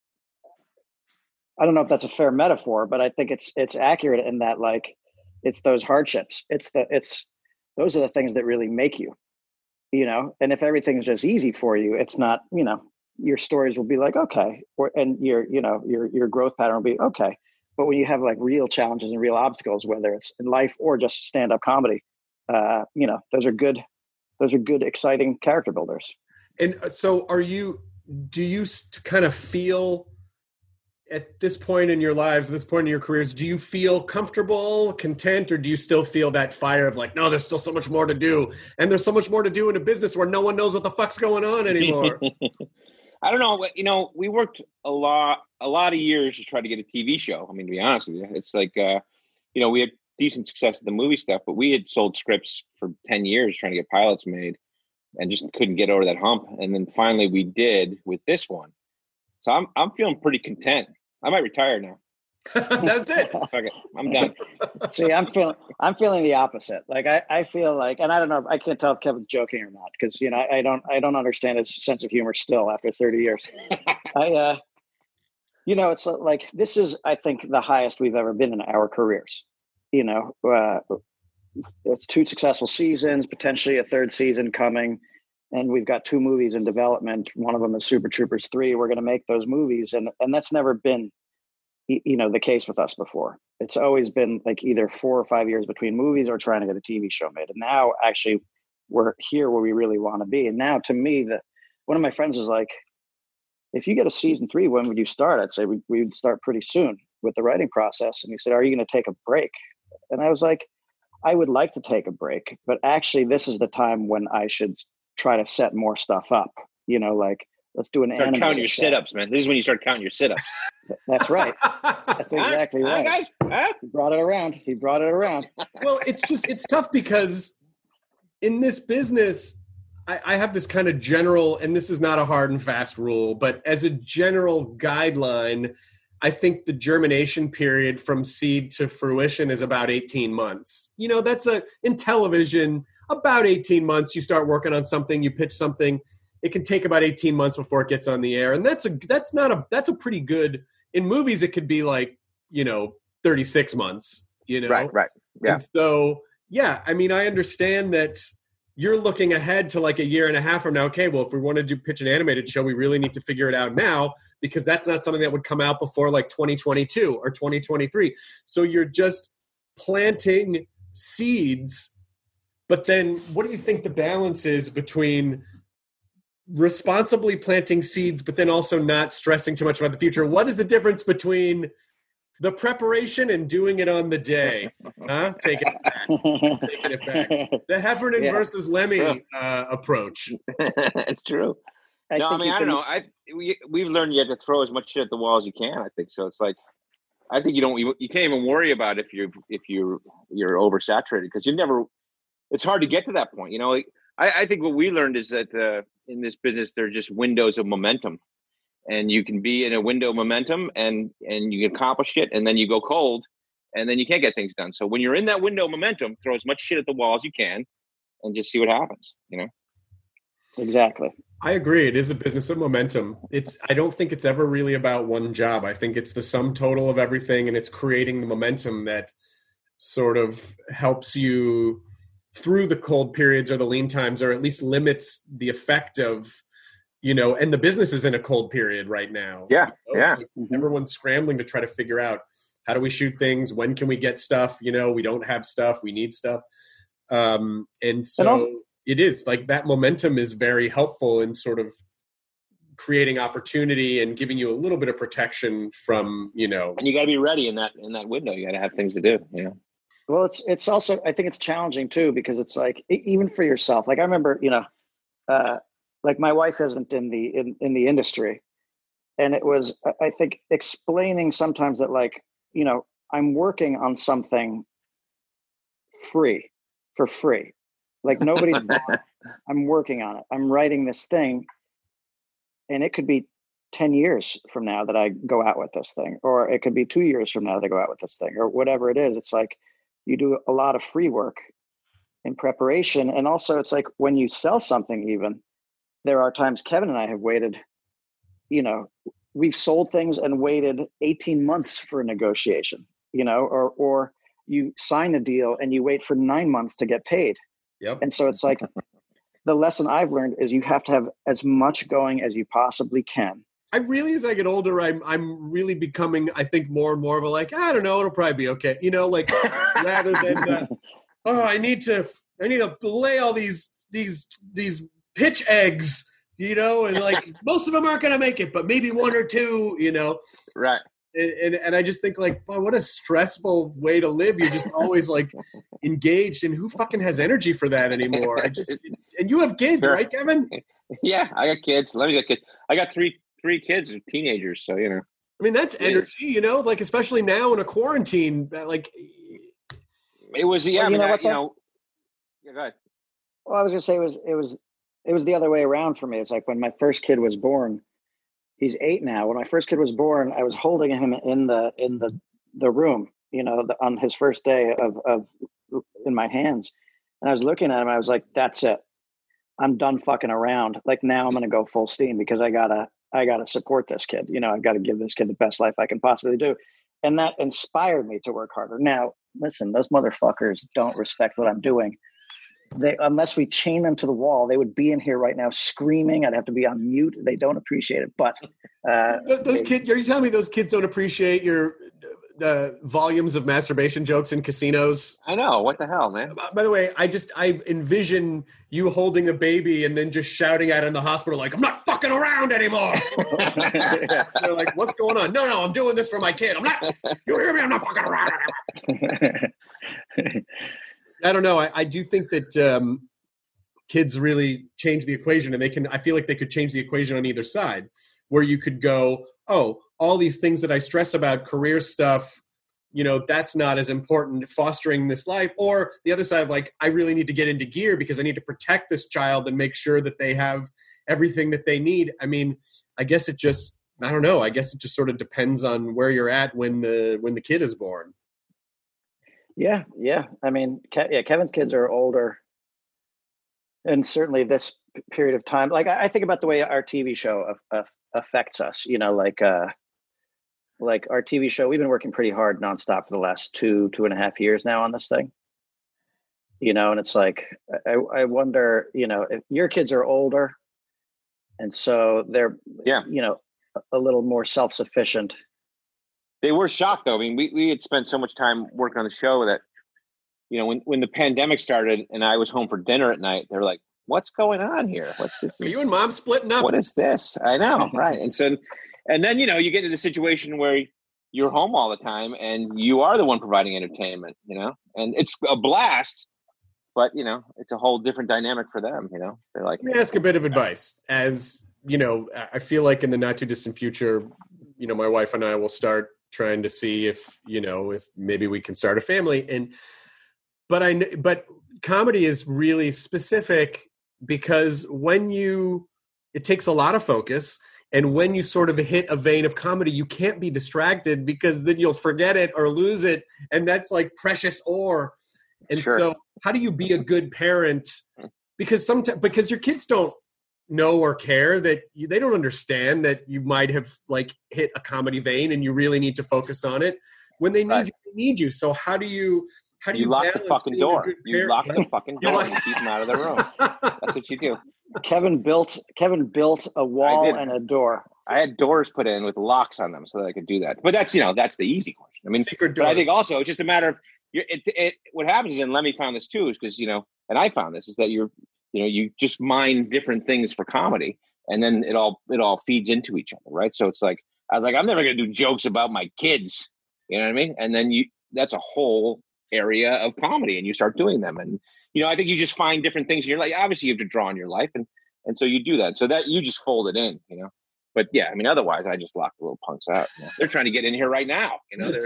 I don't know if that's a fair metaphor, but I think it's, it's accurate in that, like, it's those hardships. It's the, it's, those are the things that really make you, you know? And if everything's just easy for you, it's not, you know, your stories will be like, okay. Or, and your, you know, your, your growth pattern will be okay. But when you have like real challenges and real obstacles, whether it's in life or just stand-up comedy, uh, you know, those are good, those are good, exciting character builders. And so are you, do you kind of feel at this point in your lives, at this point in your careers, do you feel comfortable, content, or do you still feel that fire of like, no, there's still so much more to do? And there's so much more to do in a business where no one knows what the fuck's going on anymore. I don't know. You know, we worked a lot, a lot of years to try to get a T V show. I mean, to be honest with you, it's like, uh, you know, we had decent success with the movie stuff, but we had sold scripts for ten years trying to get pilots made and just couldn't get over that hump. And then finally we did with this one. So I'm, I'm feeling pretty content. I might retire now. That's it. Fuck it. I'm done. See, I'm feeling, I'm feeling the opposite. Like I, I feel like, and I don't know, I can't tell if Kevin's joking or not, because, you know, I, I don't, I don't understand his sense of humor still after thirty years. I, uh, you know, it's like, this is, I think, the highest we've ever been in our careers. You know, uh, it's two successful seasons, potentially a third season coming. And we've got two movies in development. One of them is Super Troopers three. We're going to make those movies. And, and that's never been, you know, the case with us before. It's always been like either four or five years between movies or trying to get a T V show made. And now actually we're here where we really want to be. And now to me, that one of my friends was like, if you get a season three, when would you start? I'd say we, we would start pretty soon with the writing process. And he said, are you going to take a break? And I was like, I would like to take a break, but actually this is the time when I should try to set more stuff up, you know, like let's do an start animated counting your show. sit-ups, man. This is when you start counting your sit-ups. That's right. That's exactly huh? right. Huh, guys? Huh? He brought it around. He brought it around. Well, it's just, it's tough because in this business, I, I have this kind of general, and this is not a hard and fast rule, but as a general guideline, I think the germination period from seed to fruition is about eighteen months. You know, that's a, in television, about eighteen months, you start working on something, you pitch something. It can take about eighteen months before it gets on the air. And that's a, that's not a, that's a pretty good, in movies, it could be like, you know, thirty-six months, you know? Right, right. Yeah. And so, yeah, I mean, I understand that you're looking ahead to like a year and a half from now. Okay, well, if we want to do pitch an animated show, we really need to figure it out now, because that's not something that would come out before like twenty twenty-two or twenty twenty-three. So you're just planting seeds. But then what do you think the balance is between responsibly planting seeds, but then also not stressing too much about the future? What is the difference between the preparation and doing it on the day? Huh? Taking it back. Taking it back. The Heffernan yeah. versus Lemmy uh, approach. It's true. I no, I mean, I don't know. I we we've learned you have to throw as much shit at the wall as you can. I think so. It's like, I think you don't you, you can't even worry about if you if you you're oversaturated, because you never. It's hard to get to that point. You know, I I think what we learned is that uh, in this business there are just windows of momentum, and you can be in a window of momentum and and you can accomplish it, and then you go cold, and then you can't get things done. So when you're in that window of momentum, throw as much shit at the wall as you can, and just see what happens. You know. Exactly. I agree. It is a business of momentum. It's, I don't think it's ever really about one job. I think it's the sum total of everything, and it's creating the momentum that sort of helps you through the cold periods or the lean times, or at least limits the effect of, you know, and the business is in a cold period right now. Yeah. You know? Yeah. Like everyone's scrambling to try to figure out, how do we shoot things? When can we get stuff? You know, we don't have stuff. We need stuff. Um, and so and it is like that momentum is very helpful in sort of creating opportunity and giving you a little bit of protection from, you know, and you got to be ready in that, in that window. You got to have things to do, you know? Well, it's, it's also, I think it's challenging too, because it's like, even for yourself, like I remember, you know, uh, like my wife isn't in the, in, in the industry. And it was, I think, explaining sometimes that, like, you know, I'm working on something free, for free. Like nobody's bought it. I'm working on it. I'm writing this thing, and it could be ten years from now that I go out with this thing, or it could be two years from now that I go out with this thing, or whatever it is. It's like you do a lot of free work in preparation. And also it's like when you sell something, even there are times Kevin and I have waited, you know, we've sold things and waited eighteen months for a negotiation, you know, or, or you sign a deal and you wait for nine months to get paid. Yep. And so it's like the lesson I've learned is you have to have as much going as you possibly can. I really, as I get older, I'm I'm really becoming, I think, more and more of a like, I don't know, it'll probably be okay. You know, like rather than, uh, oh, I need to, I need to lay all these these these pitch eggs, you know, and like most of them aren't going to make it, but maybe one or two, you know. Right. And, and and I just think like, boy, what a stressful way to live. You're just always like engaged, and who fucking has energy for that anymore? I just and you have kids, Sure. right, Kevin? Yeah, I got kids. Let me get kids. I got three three kids and teenagers, so you know. I mean, that's energy, you know, like especially now in a quarantine, like it was. Yeah, Well, I you mean, know I, what, you though? know. Yeah, go ahead. Well, I was gonna say it was it was it was the other way around for me. It's like when my first kid was born. He's eight now. When my first kid was born, I was holding him in the in the the room, you know, the, on his first day of of in my hands, and I was looking at him. I was like, "That's it. I'm done fucking around. Like now, I'm gonna go full steam because I gotta I gotta support this kid. You know, I've got to give this kid the best life I can possibly do." And that inspired me to work harder. Now, listen, those motherfuckers don't respect what I'm doing. They, unless we chain them to the wall, they would be in here right now screaming. I'd have to be on mute. They don't appreciate it. But uh, those they, kids, are you telling me those kids don't appreciate your the volumes of masturbation jokes in casinos? I know. What the hell, man? By the way, I just I envision you holding a baby and then just shouting at it in the hospital like, "I'm not fucking around anymore." They're like, "What's going on?" "No, no, I'm doing this for my kid. I'm not. You hear me? I'm not fucking around anymore." I don't know. I, I do think that um, kids really change the equation, and they can. I feel like they could change the equation on either side, where you could go, "Oh, all these things that I stress about, career stuff, you know, that's not as important. Fostering this life," or the other side of like, "I really need to get into gear because I need to protect this child and make sure that they have everything that they need." I mean, I guess it just. I don't know. I guess it just sort of depends on where you're at when the when the kid is born. Yeah, yeah. I mean, Ke- yeah, Kevin's kids are older, and certainly this p- period of time. Like I, I think about the way our T V show af- af- affects us. You know, like uh, like our T V show. We've been working pretty hard nonstop for the last two two and a half years now on this thing. You know, and it's like I, I wonder. You know, if your kids are older, and so they're Yeah. you know, a, a little more self-sufficient. They were shocked, though. I mean, we, we had spent so much time working on the show that, you know, when, when the pandemic started and I was home for dinner at night, they're like, "What's going on here? What's this? Are you and mom splitting up? What is this?" I know, right? And so, and then, you know, you get into the situation where you're home all the time and you are the one providing entertainment, you know, and it's a blast, but, you know, it's a whole different dynamic for them, you know. They're like, Let me ask a bit of advice. As, you know, I feel like in the not too distant future, you know, my wife and I will start trying to see if, you know, if maybe we can start a family. And, but I, but comedy is really specific because when you, it takes a lot of focus. And when you sort of hit a vein of comedy, you can't be distracted because then you'll forget it or lose it. And that's like precious ore. And Sure. so how do you be a good parent? Because sometimes, because your kids don't know or care that you, they don't understand that you might have like hit a comedy vein and you really need to focus on it when they need Right. you, they need you. So how do you, how do you, you lock the balance fucking being a door. good You parent? lock the fucking You door lock- and keep them out of the room. That's what you do. Kevin built Kevin built a wall did. and a door. I had doors put in with locks on them so that I could do that. But that's, you know, that's the easy question. I mean, Secret but I door. think also it's just a matter of you're, it, it. What happens is, and Lemmy found this too, is because, you know, and I found this is that you're, you know, you just mine different things for comedy, and then it all it all feeds into each other, right? So it's like I was like, I'm never going to do jokes about my kids, you know what I mean? And then you that's a whole area of comedy, and you start doing them, and you know, I think you just find different things in your life. Obviously, you have to draw in your life, and and so you do that. So that you just fold it in, you know. But yeah, I mean, otherwise, I just lock the little punks out. You know? They're trying to get in here right now. You know,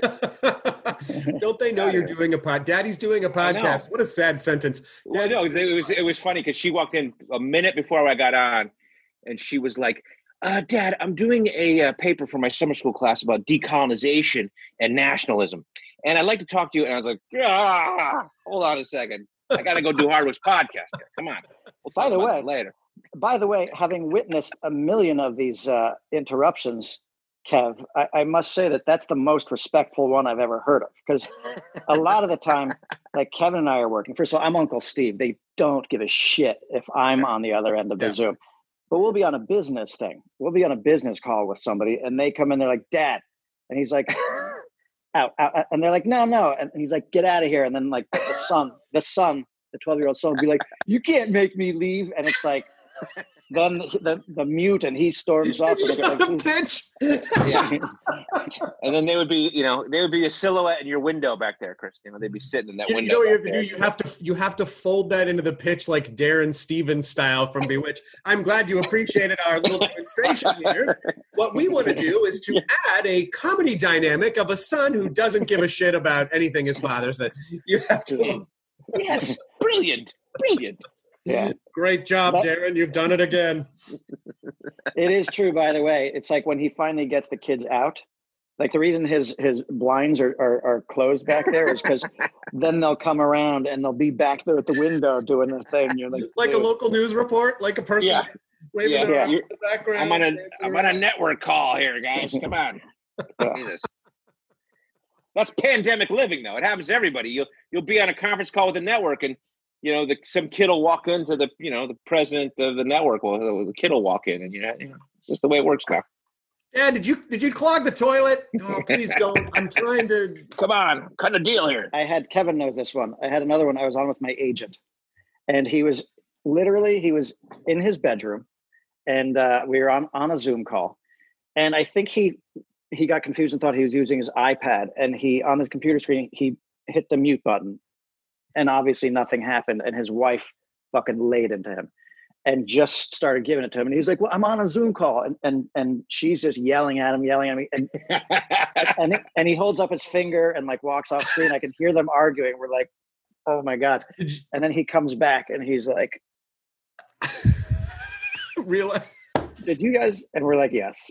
they're Don't they know you're doing a pod? Daddy's doing a podcast. What a sad sentence. well, no, it was it was funny because she walked in a minute before I got on, and she was like, uh, "Dad, I'm doing a uh, paper for my summer school class about decolonization and nationalism, and I'd like to talk to you." And I was like, ah, "Hold on a second, I got to go do Hardwick's podcast here. Come on, we'll talk By the about way, that later." By the way, having witnessed a million of these uh, interruptions, Kev, I, I must say that that's the most respectful one I've ever heard of. Because a lot of the time, like Kevin and I are working. First of all, I'm Uncle Steve. They don't give a shit if I'm on the other end of the Yeah. Zoom. But we'll be on a business thing. We'll be on a business call with somebody, and they come in. They're like, "Dad," and he's like, "Out, out," out," and they're like, "No, no," and he's like, "Get out of here!" And then like the son, the son the twelve-year-old son will be like, "You can't make me leave," and it's like, then the the mute and he storms off. And Shut like, up, bitch. Yeah. And then they would be, you know, they would be a silhouette in your window back there, Chris. You know, they'd be sitting in that You, window. you know what you have to there. do? You have to you have to fold that into the pitch like Darren Stevens style from Bewitched. I'm glad you appreciated our little demonstration here. What we want to do is to add a comedy dynamic of a son who doesn't give a shit about anything his father said. You have to. Yes, brilliant, brilliant. Yeah. Great job, But- Darren. You've done it again. It is true, by the way. It's like when he finally gets the kids out. Like the reason his his blinds are, are, are closed back there is because then they'll come around and they'll be back there at the window doing their thing. You're like, Like a dude. local news report, like a person Yeah. waving Yeah. their arm Yeah. in the background. I'm on a dancing I'm on a around. network call here, guys. Come on. Yeah. Jesus. That's pandemic living, though. It happens to everybody. You'll you'll be on a conference call with the network, and you know the, some kid will walk into the you know the president of the network. Well, the kid will walk in, and you know, you know it's just the way it works now. Dad, did you did you clog the toilet? No, please don't. I'm trying to. Come on, cut a deal here. I had Kevin knows this one. I had another one. I was on with my agent, and he was literally he was in his bedroom, and uh, we were on on a Zoom call, and I think he he got confused and thought he was using his iPad, and he on his computer screen he hit the mute button, and obviously nothing happened, and his wife fucking laid into him and just started giving it to him, and he's like, well, I'm on a Zoom call, and and and she's just yelling at him yelling at me, and and, and he holds up his finger and like walks off screen. I can hear them arguing. We're like, oh my God. And then he comes back and he's like, Real. did you guys? And we're like, yes.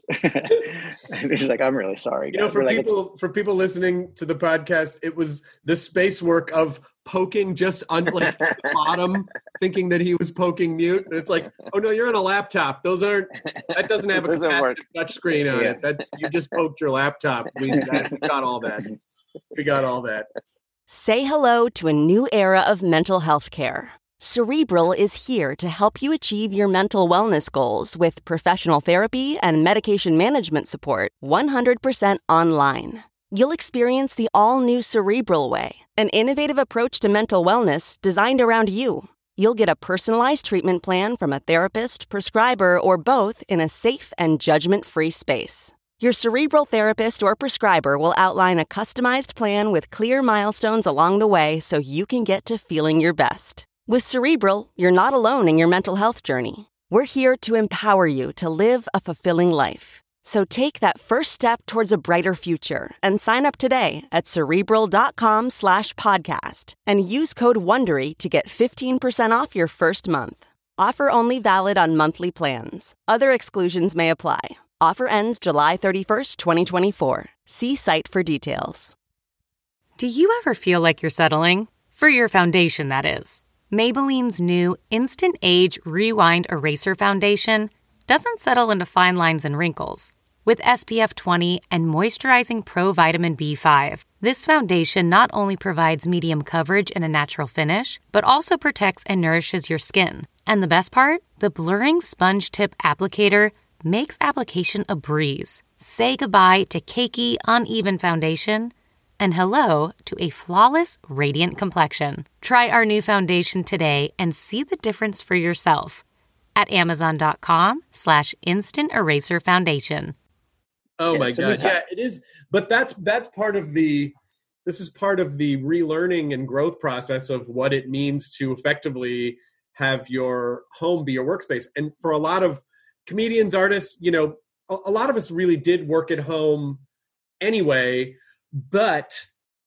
And he's like, I'm really sorry. You know, guys." for We're like, "It's- people for people listening to the podcast, it was the space work of poking just on like the bottom, thinking that he was poking mute. And it's like, oh no, you're on a laptop. Those aren't. That doesn't have a Doesn't capacitive work. touch screen on Yeah. it. That's you just poked your laptop. We got, we got all that. We got all that. Say hello to a new era of mental health care. Cerebral is here to help you achieve your mental wellness goals with professional therapy and medication management support one hundred percent online. You'll experience the all-new Cerebral Way, an innovative approach to mental wellness designed around you. You'll get a personalized treatment plan from a therapist, prescriber, or both in a safe and judgment-free space. Your Cerebral therapist or prescriber will outline a customized plan with clear milestones along the way so you can get to feeling your best. With Cerebral, you're not alone in your mental health journey. We're here to empower you to live a fulfilling life. So take that first step towards a brighter future and sign up today at Cerebral.com slash podcast and use code WONDERY to get fifteen percent off your first month. Offer only valid on monthly plans. Other exclusions may apply. Offer ends July thirty-first, twenty twenty-four. See site for details. Do you ever feel like you're settling? For your foundation, that is. Maybelline's new Instant Age Rewind Eraser Foundation doesn't settle into fine lines and wrinkles. With S P F twenty and moisturizing Pro Vitamin B five, this foundation not only provides medium coverage and a natural finish, but also protects and nourishes your skin. And the best part? The blurring sponge tip applicator makes application a breeze. Say goodbye to cakey, uneven foundation and hello to a flawless, radiant complexion. Try our new foundation today and see the difference for yourself at amazon.com slash instant eraser foundation. Oh Yeah, my it's a God. good time. Yeah, it is. But that's that's part of the this is part of the relearning and growth process of what it means to effectively have your home be your workspace. And for a lot of comedians, artists, you know, a, a lot of us really did work at home anyway, but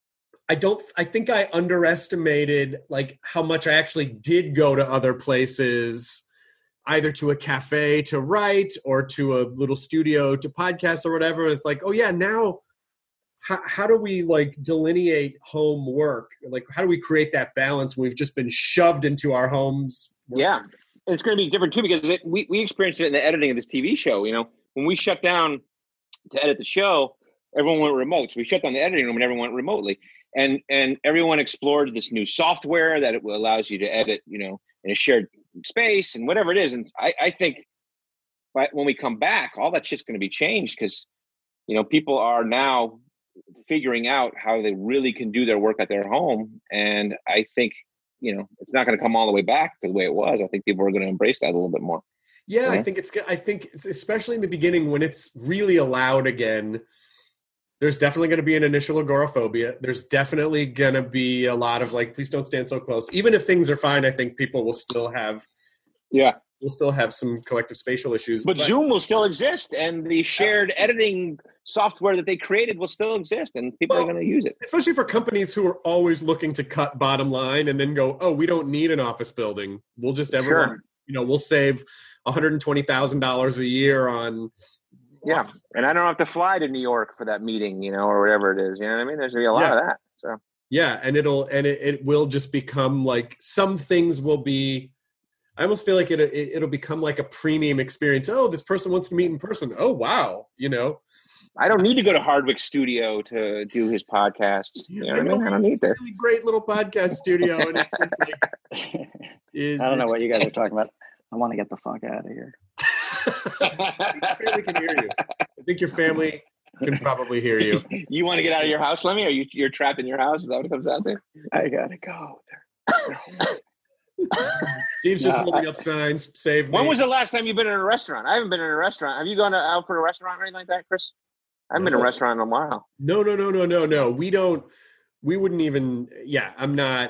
I don't I think I underestimated like how much I actually did go to other places, either to a cafe to write or to a little studio to podcast or whatever. It's like, oh yeah, now how, how do we like delineate home work? Like, how do we create that balance? We've just been shoved into our homes. Yeah. It's going to be different too, because it, we, we experienced it in the editing of this T V show. You know, when we shut down to edit the show, everyone went remote. So we shut down the editing room and everyone went remotely. And and everyone explored this new software that it allows you to edit, you know, in a shared space and whatever it is. And I, I think by, when we come back, all that shit's going to be changed because, you know, people are now figuring out how they really can do their work at their home. And I think, you know, it's not going to come all the way back to the way it was. I think people are going to embrace that a little bit more. Yeah, you know? I think it's good. I think it's, especially in the beginning when it's really allowed again, there's definitely going to be an initial agoraphobia. There's definitely going to be a lot of like, please don't stand so close. Even if things are fine, I think people will still have, yeah, we'll still have some collective spatial issues. But, but Zoom will still exist, and the shared absolutely. editing software that they created will still exist, and people well, are going to use it. Especially for companies who are always looking to cut bottom line and then go, oh, we don't need an office building. We'll just everyone, sure. you know, we'll save one hundred twenty thousand dollars a year on. Yeah, and I don't have to fly to New York for that meeting, you know, or whatever it is. You know what I mean? There's going to be a lot yeah. of that. So yeah, and it'll and it, it will just become like some things will be. I almost feel like it, it it'll become like a premium experience. Oh, this person wants to meet in person. Oh, wow, you know. I don't need to go to Hardwick Studio to do his podcast. You know what I mean? I don't need that. Really great little podcast studio. And it's just like, it, I don't know what you guys are talking about. I want to get the fuck out of here. I think your family can hear you. I think your family can probably hear you. You want to get out of your house, Lemmy? Or you you're trapped in your house? Is that what it comes down to? I gotta go. Steve's just no, holding I, up signs. Save me. When was the last time you've been in a restaurant? I haven't been in a restaurant. Have you gone to, out for a restaurant or anything like that, Chris? I haven't no. been in a restaurant in a while. No, no, no, no, no, no. We don't. We wouldn't even. Yeah, I'm not.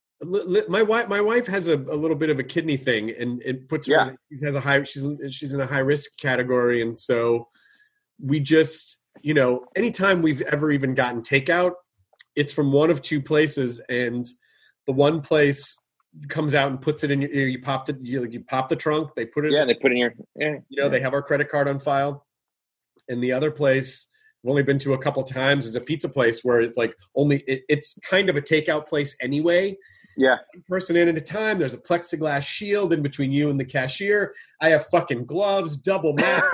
My wife, my wife has a, a little bit of a kidney thing, and it puts her. Yeah. She has a high. She's she's in a high risk category, and so we just, you know, anytime we've ever even gotten takeout, it's from one of two places, and the one place comes out and puts it in your. You pop the you, you pop the trunk. They put it. Yeah, in they put it in your. Yeah, you know, yeah. They have our credit card on file, and the other place I've only been to a couple times is a pizza place where it's like only it, it's kind of a takeout place anyway. Yeah. One person in at a time. There's a plexiglass shield in between you and the cashier. I have fucking gloves, double mask,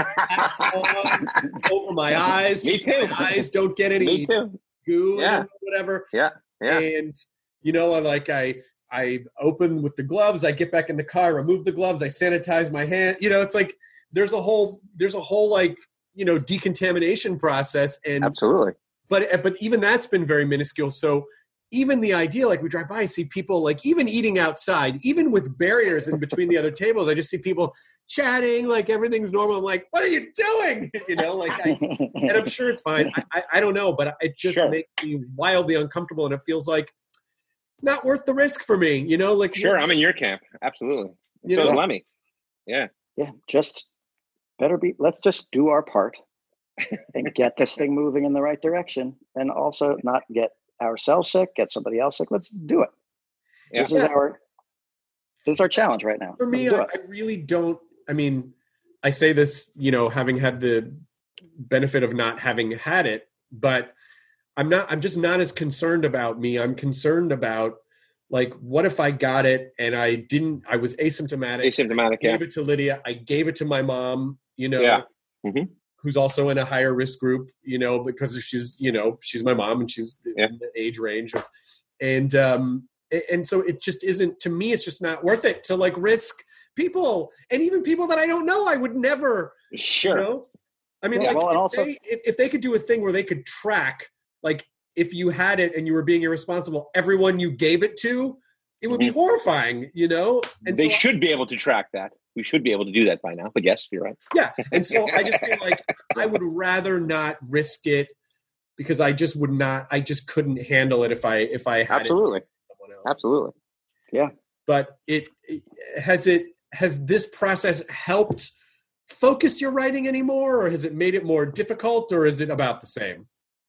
on, over my eyes. Me too. My eyes don't get any Me too. goo yeah. or whatever. Yeah. Yeah. And, you know, I like I I open with the gloves. I get back in the car, remove the gloves. I sanitize my hand. You know, it's like there's a whole there's a whole like, you know, decontamination process. And absolutely. But but even that's been very minuscule. So even the idea, like we drive by, I see people like even eating outside, even with barriers in between the other tables, I just see people chatting, like everything's normal. I'm like, what are you doing? You know, like, I, and I'm sure it's fine. I, I, I don't know, but it just sure. makes me wildly uncomfortable. And it feels like not worth the risk for me, you know, like. Sure. I'm in your camp. Absolutely. You so know? is Lemmy. Yeah. Yeah. Just better be, let's just do our part and get this thing moving in the right direction, and also not get ourselves sick, get somebody else sick. Let's do it. Yeah. This is yeah. our this is our challenge right now. For me, I, I really don't. I mean, I say this, you know, having had the benefit of not having had it, but I'm not. I'm just not as concerned about me. I'm concerned about like, what if I got it and I didn't? I was asymptomatic. Asymptomatic. I gave yeah. it to Lydia. I gave it to my mom. You know. Yeah. Mm-hmm. Who's also in a higher risk group, you know, because she's, you know, she's my mom and she's yeah. in the age range. And, um, and so it just isn't, to me, it's just not worth it to like risk people, and even people that I don't know, I would never, sure. you know? I mean, yeah, like well, if, and also, they, if, if they could do a thing where they could track, like if you had it and you were being irresponsible, everyone you gave it to, it would mm-hmm. be horrifying, you know? And they so should I, be able to track that. We should be able to do that by now, but yes, you're right. Yeah. And so I just feel like I would rather not risk it, because I just would not, I just couldn't handle it if I, if I had Absolutely. it with someone else. Absolutely. Yeah. But it, it, has it, has this process helped focus your writing anymore, or has it made it more difficult, or is it about the same?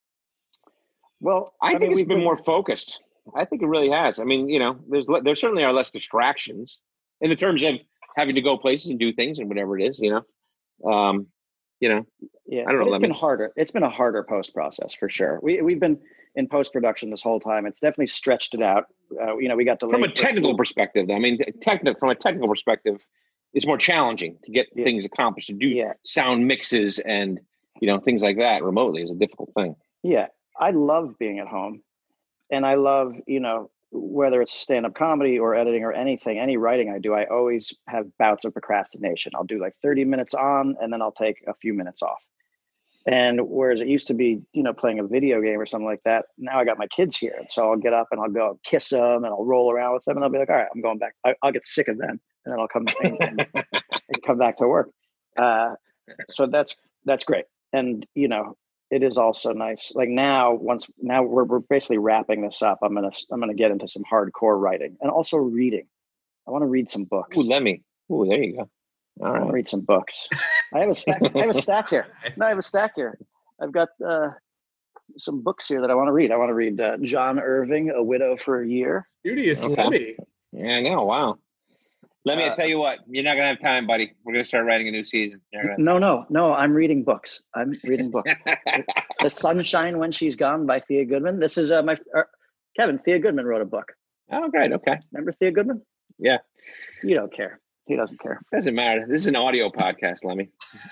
Well, I, I think mean, it's we've been been more focused. I think it really has. I mean, you know, there's, there certainly are less distractions in the terms of having to go places and do things and whatever it is, you know, um, you know, yeah, I don't know. It's been harder. It's been a harder post process for sure. We, we've been in post production this whole time. It's definitely stretched it out. Uh, you know, we got delayed. From a technical perspective, I mean, technical, from a technical perspective, it's more challenging to get yeah. things accomplished, to do yeah. sound mixes and, you know, things like that remotely is a difficult thing. Yeah. I love being at home, and I love, you know, whether it's stand-up comedy or editing or anything, any writing I do, I always have bouts of procrastination. I'll do like thirty minutes on, and then I'll take a few minutes off. And whereas it used to be, you know, playing a video game or something like that, now I got my kids here. And so I'll get up and I'll go kiss them and I'll roll around with them and I'll be like, all right, I'm going back. I, I'll get sick of them and then I'll come and, and, and come back to work. Uh, so that's, that's great. And, you know, it is also nice. Like now, once now we're, we're basically wrapping this up. I'm going to, I'm going to get into some hardcore writing and also reading. I want to read some books. Ooh, let me. Ooh, there you go. All I right. want to read some books. I have a stack. I have a stack here. No, I have a stack here. I've got uh, some books here that I want to read. I want to read uh, John Irving, A Widow for a Year. Beauteous Okay. Lemmy. Yeah, I know. Wow. Let me Uh, tell you what. You're not gonna have time, buddy. We're gonna start writing a new season. You're gonna... No, no, no. I'm reading books. I'm reading books. The Sunshine When She's Gone by Thea Goodman. This is uh, my uh, Kevin. Thea Goodman wrote a book. Oh, great. Okay. Remember Thea Goodman? Yeah. You don't care. He doesn't care. Doesn't matter. This is an audio podcast, Lemmy.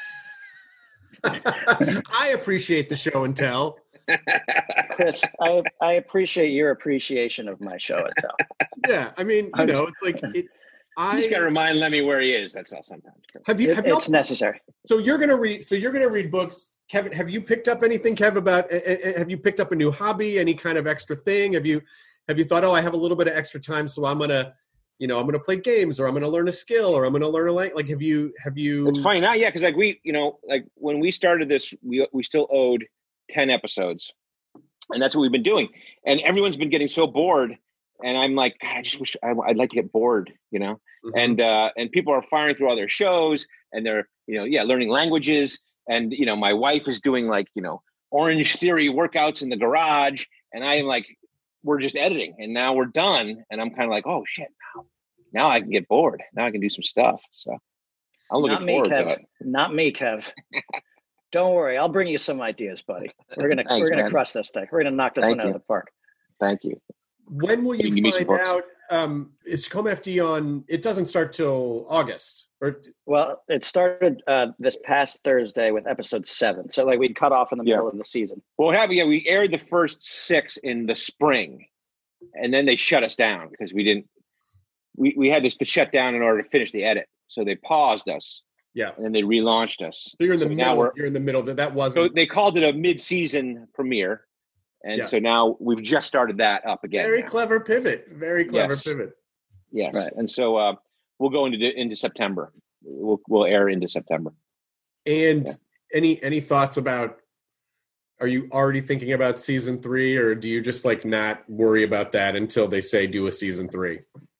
I appreciate the show and tell. Chris, I I appreciate your appreciation of my show and tell. Yeah, I mean, you know, it's like it, I You just gotta remind Lemmy where he is. That's all. Sometimes. have you. It- Have you it's necessary. So you're gonna read. So you're gonna read books, Kevin. Have you picked up anything, Kev? About uh, uh, have you picked up a new hobby? Any kind of extra thing? Have you have you thought, oh, I have a little bit of extra time, so I'm gonna, you know, I'm gonna play games, or I'm gonna learn a skill, or I'm gonna learn a language. Like, have you have you? It's funny now, yeah, because like we, you know, like when we started this, we we still owed ten episodes, and that's what we've been doing. And everyone's been getting so bored, and I'm like, God, I just wish I, I'd like to get bored, you know. Mm-hmm. And uh, and people are firing through all their shows, and they're, you know, yeah, learning languages, and you know, my wife is doing like, you know, Orange Theory workouts in the garage, and I'm like, we're just editing, and now we're done, and I'm kind of like, oh shit, now, now I can get bored. Now I can do some stuff. So I'm looking Not me, forward Kev. to it. Not me, Kev. Don't worry. I'll bring you some ideas, buddy. We're gonna Thanks, we're gonna man. crush this thing. We're gonna knock this Thank one out you. of the park. Thank you. When will you, You can give me some find books. out? Um, is Tacoma F D on? It doesn't start till August, or Well, it started uh, this past Thursday with episode seven. So like we'd cut off in the Yeah. middle of the season. Well, what happened? Yeah, we aired the first six in the spring, and then they shut us down because we didn't. We we had to, to shut down in order to finish the edit, so they paused us, yeah. and then they relaunched us. So you're in the So now middle. we're- You're in the middle. That that So wasn't they called it a mid-season premiere, and Yeah. so now we've just started that up again. very now. clever pivot. Very clever Yes. pivot. Yes, Right. and so uh, we'll go into into September. We'll we'll air into September. And Yeah. any any thoughts about? Are you already thinking about season three, or do you just like not worry about that until they say do a season three?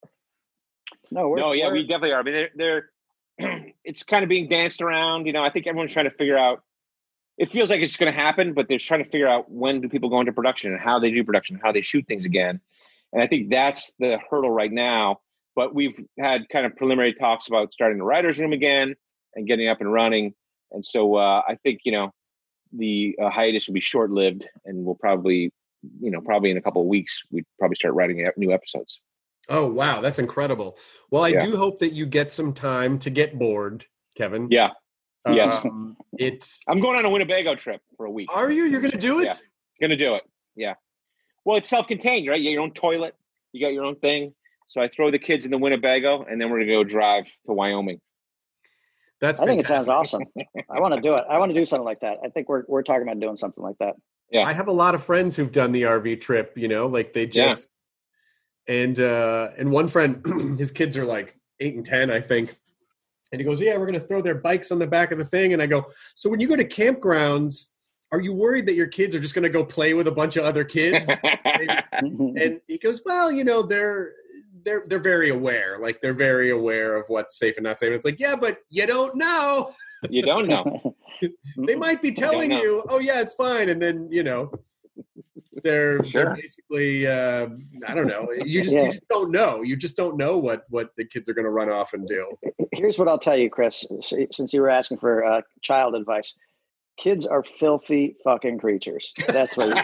No, we're, no, yeah, we're- we definitely are. I mean, they're, they're it's kind of being danced around. You know, I think everyone's trying to figure out. It feels like it's going to happen, but they're trying to figure out when do people go into production and how they do production, how they shoot things again. And I think that's the hurdle right now. But we've had kind of preliminary talks about starting the writers' room again and getting up and running. And so uh, I think, you know, the uh, hiatus will be short-lived, and we'll probably, you know, probably in a couple of weeks, we'd probably start writing new episodes. Oh wow, that's incredible. Well, I Yeah. do hope that you get some time to get bored, Kevin. Yeah. Yes. Um, it's. I'm going on a Winnebago trip for a week. Are you? You're going to do it? Yeah. Gonna do it. Yeah. Well, it's self-contained, right? You got your own toilet. You got your own thing. So I throw the kids in the Winnebago, and then we're gonna go drive to Wyoming. That's. I think it sounds fantastic. awesome. I want to do it. I want to do something like that. I think we're we're talking about doing something like that. Yeah. I have a lot of friends who've done the R V trip. You know, like they just. And uh, and one friend, his kids are like eight and ten, I think. And he goes, "Yeah, we're going to throw their bikes on the back of the thing." And I go, "So when you go to campgrounds, are you worried that your kids are just going to go play with a bunch of other kids?" and, and he goes, "Well, you know, they're they're they're very aware. Like they're very aware of what's safe and not safe." And it's like, yeah, but you don't know. You don't know. They might be telling know. you, "Oh yeah, it's fine," and then you know. They're, Sure. they're basically uh, I don't know. You just Yeah. you just don't know. You just don't know what what the kids are going to run off and do. Here's what I'll tell you, Chris. Since you were asking for uh, child advice, kids are filthy fucking creatures. That's what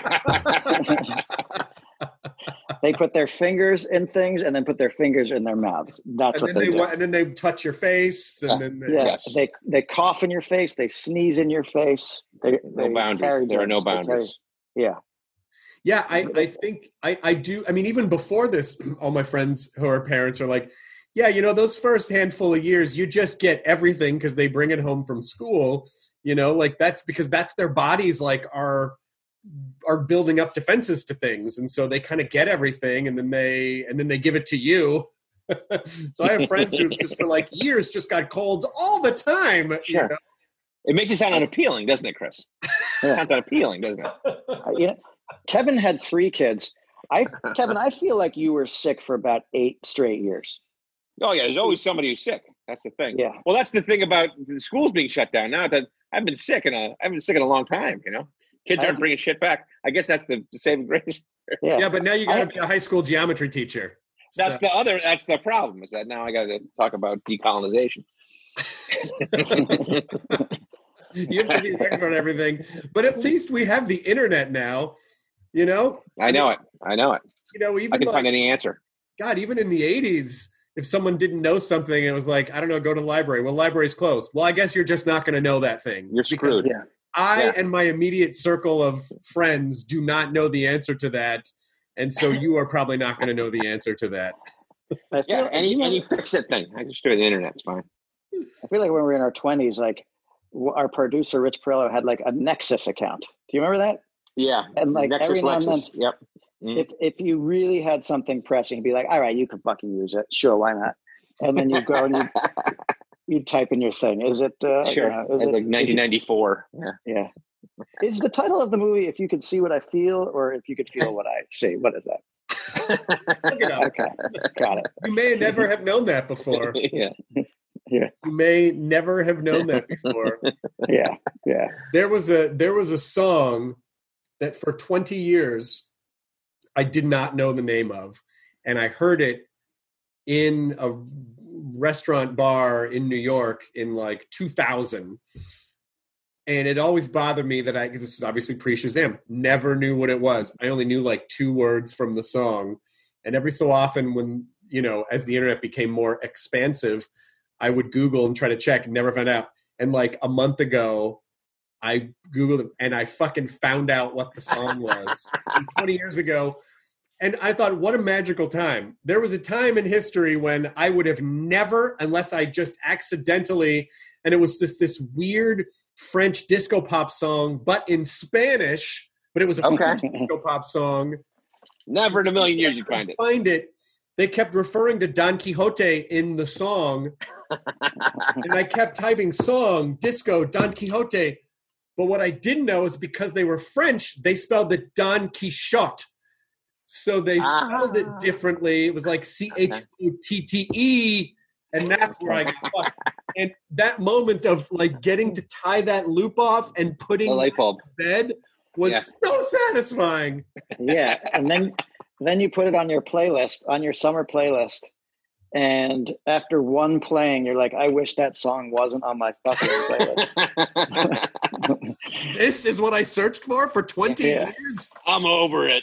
you, they put their fingers in things and then put their fingers in their mouths. That's and what then they, they do. wa- and then they touch your face and then they, Yeah, Yes. they they cough in your face. They sneeze in your face. They, No they boundaries. carry There are no germs. They carry- boundaries. yeah. Yeah, I, I think I, I do. I mean, even before this, all my friends who are parents are like, yeah, you know, those first handful of years, you just get everything because they bring it home from school. You know, like that's because that's their bodies like are are building up defenses to things, and so they kind of get everything, and then they and then they give it to you. So I have friends who just for like years just got colds all the time. Sure. You know? It makes it sound unappealing, doesn't it, Chris? It sounds unappealing, doesn't it? Uh, you know, Kevin had three kids. I, Kevin, I feel like you were sick for about eight straight years. Oh yeah, there's always somebody who's sick. That's the thing. Yeah. Well, that's the thing about the schools being shut down now. That I've been sick in a, I've been sick in a long time. You know, kids aren't bringing shit back. I guess that's the, the saving grace. Yeah. Yeah, but now you got to be a high school geometry teacher. That's So- the other. That's the problem. Is that now I got to talk about decolonization. You have to be an expert on everything, but at least we have the internet now. You know, I know it. I know it. You know, even I can like, find any answer. God, even in the eighties, if someone didn't know something, and it was like, I don't know, go to the library. Well, library's closed. Well, I guess you're just not going to know that thing. You're screwed. Yeah. I Yeah. and my immediate circle of friends do not know the answer to that, and so you are probably not going to know the answer to that. I feel, Yeah, any you know, any fix it thing. I just do it the internet. It's fine. I feel like when we were in our twenties, like w- our producer Rich Perillo had like a Nexus account. Do you remember that? Yeah, And like Nexus every now and then, Lexus. Yep. Mm. if if you really had something pressing, you'd be like, all right, you can fucking use it. Sure, why not? And then you go and you you type in your thing. Is it uh, Sure. you know, is It's it- like nineteen ninety-four. Yeah. Yeah. Is the title of the movie "If You Could See What I Feel" or "If You Could Feel What I See"? What is that? Look it up. Okay, got it. You may never have known that before. Yeah. Yeah, You may never have known that before. yeah, yeah. There was a there was a song that for twenty years I did not know the name of, and I heard it in a restaurant bar in New York in like two thousand. And it always bothered me that I, this is obviously pre-Shazam, never knew what it was. I only knew like two words from the song. And every so often when, you know, as the internet became more expansive, I would Google and try to check, never found out. And like a month ago, I Googled it and I fucking found out what the song was. And twenty years ago. And I thought, what a magical time. There was a time in history when I would have never, unless I just accidentally, and it was this this weird French disco pop song, but in Spanish, but it was a Okay. French disco pop song. Never in a million years you'd find it. Find it. They kept referring to Don Quixote in the song. And I kept typing song, disco, Don Quixote. But what I didn't know is because they were French, they spelled it Don Quixote. So they spelled Ah. it differently. It was like C H O T T E. And that's where I got fucked. And that moment of like getting to tie that loop off and putting A light bulb. it to bed was Yeah. so satisfying. Yeah, and then then you put it on your playlist, on your summer playlist, and after one playing, you're like, I wish that song wasn't on my fucking playlist. This is what I searched for for twenty Yeah. years. I'm over it.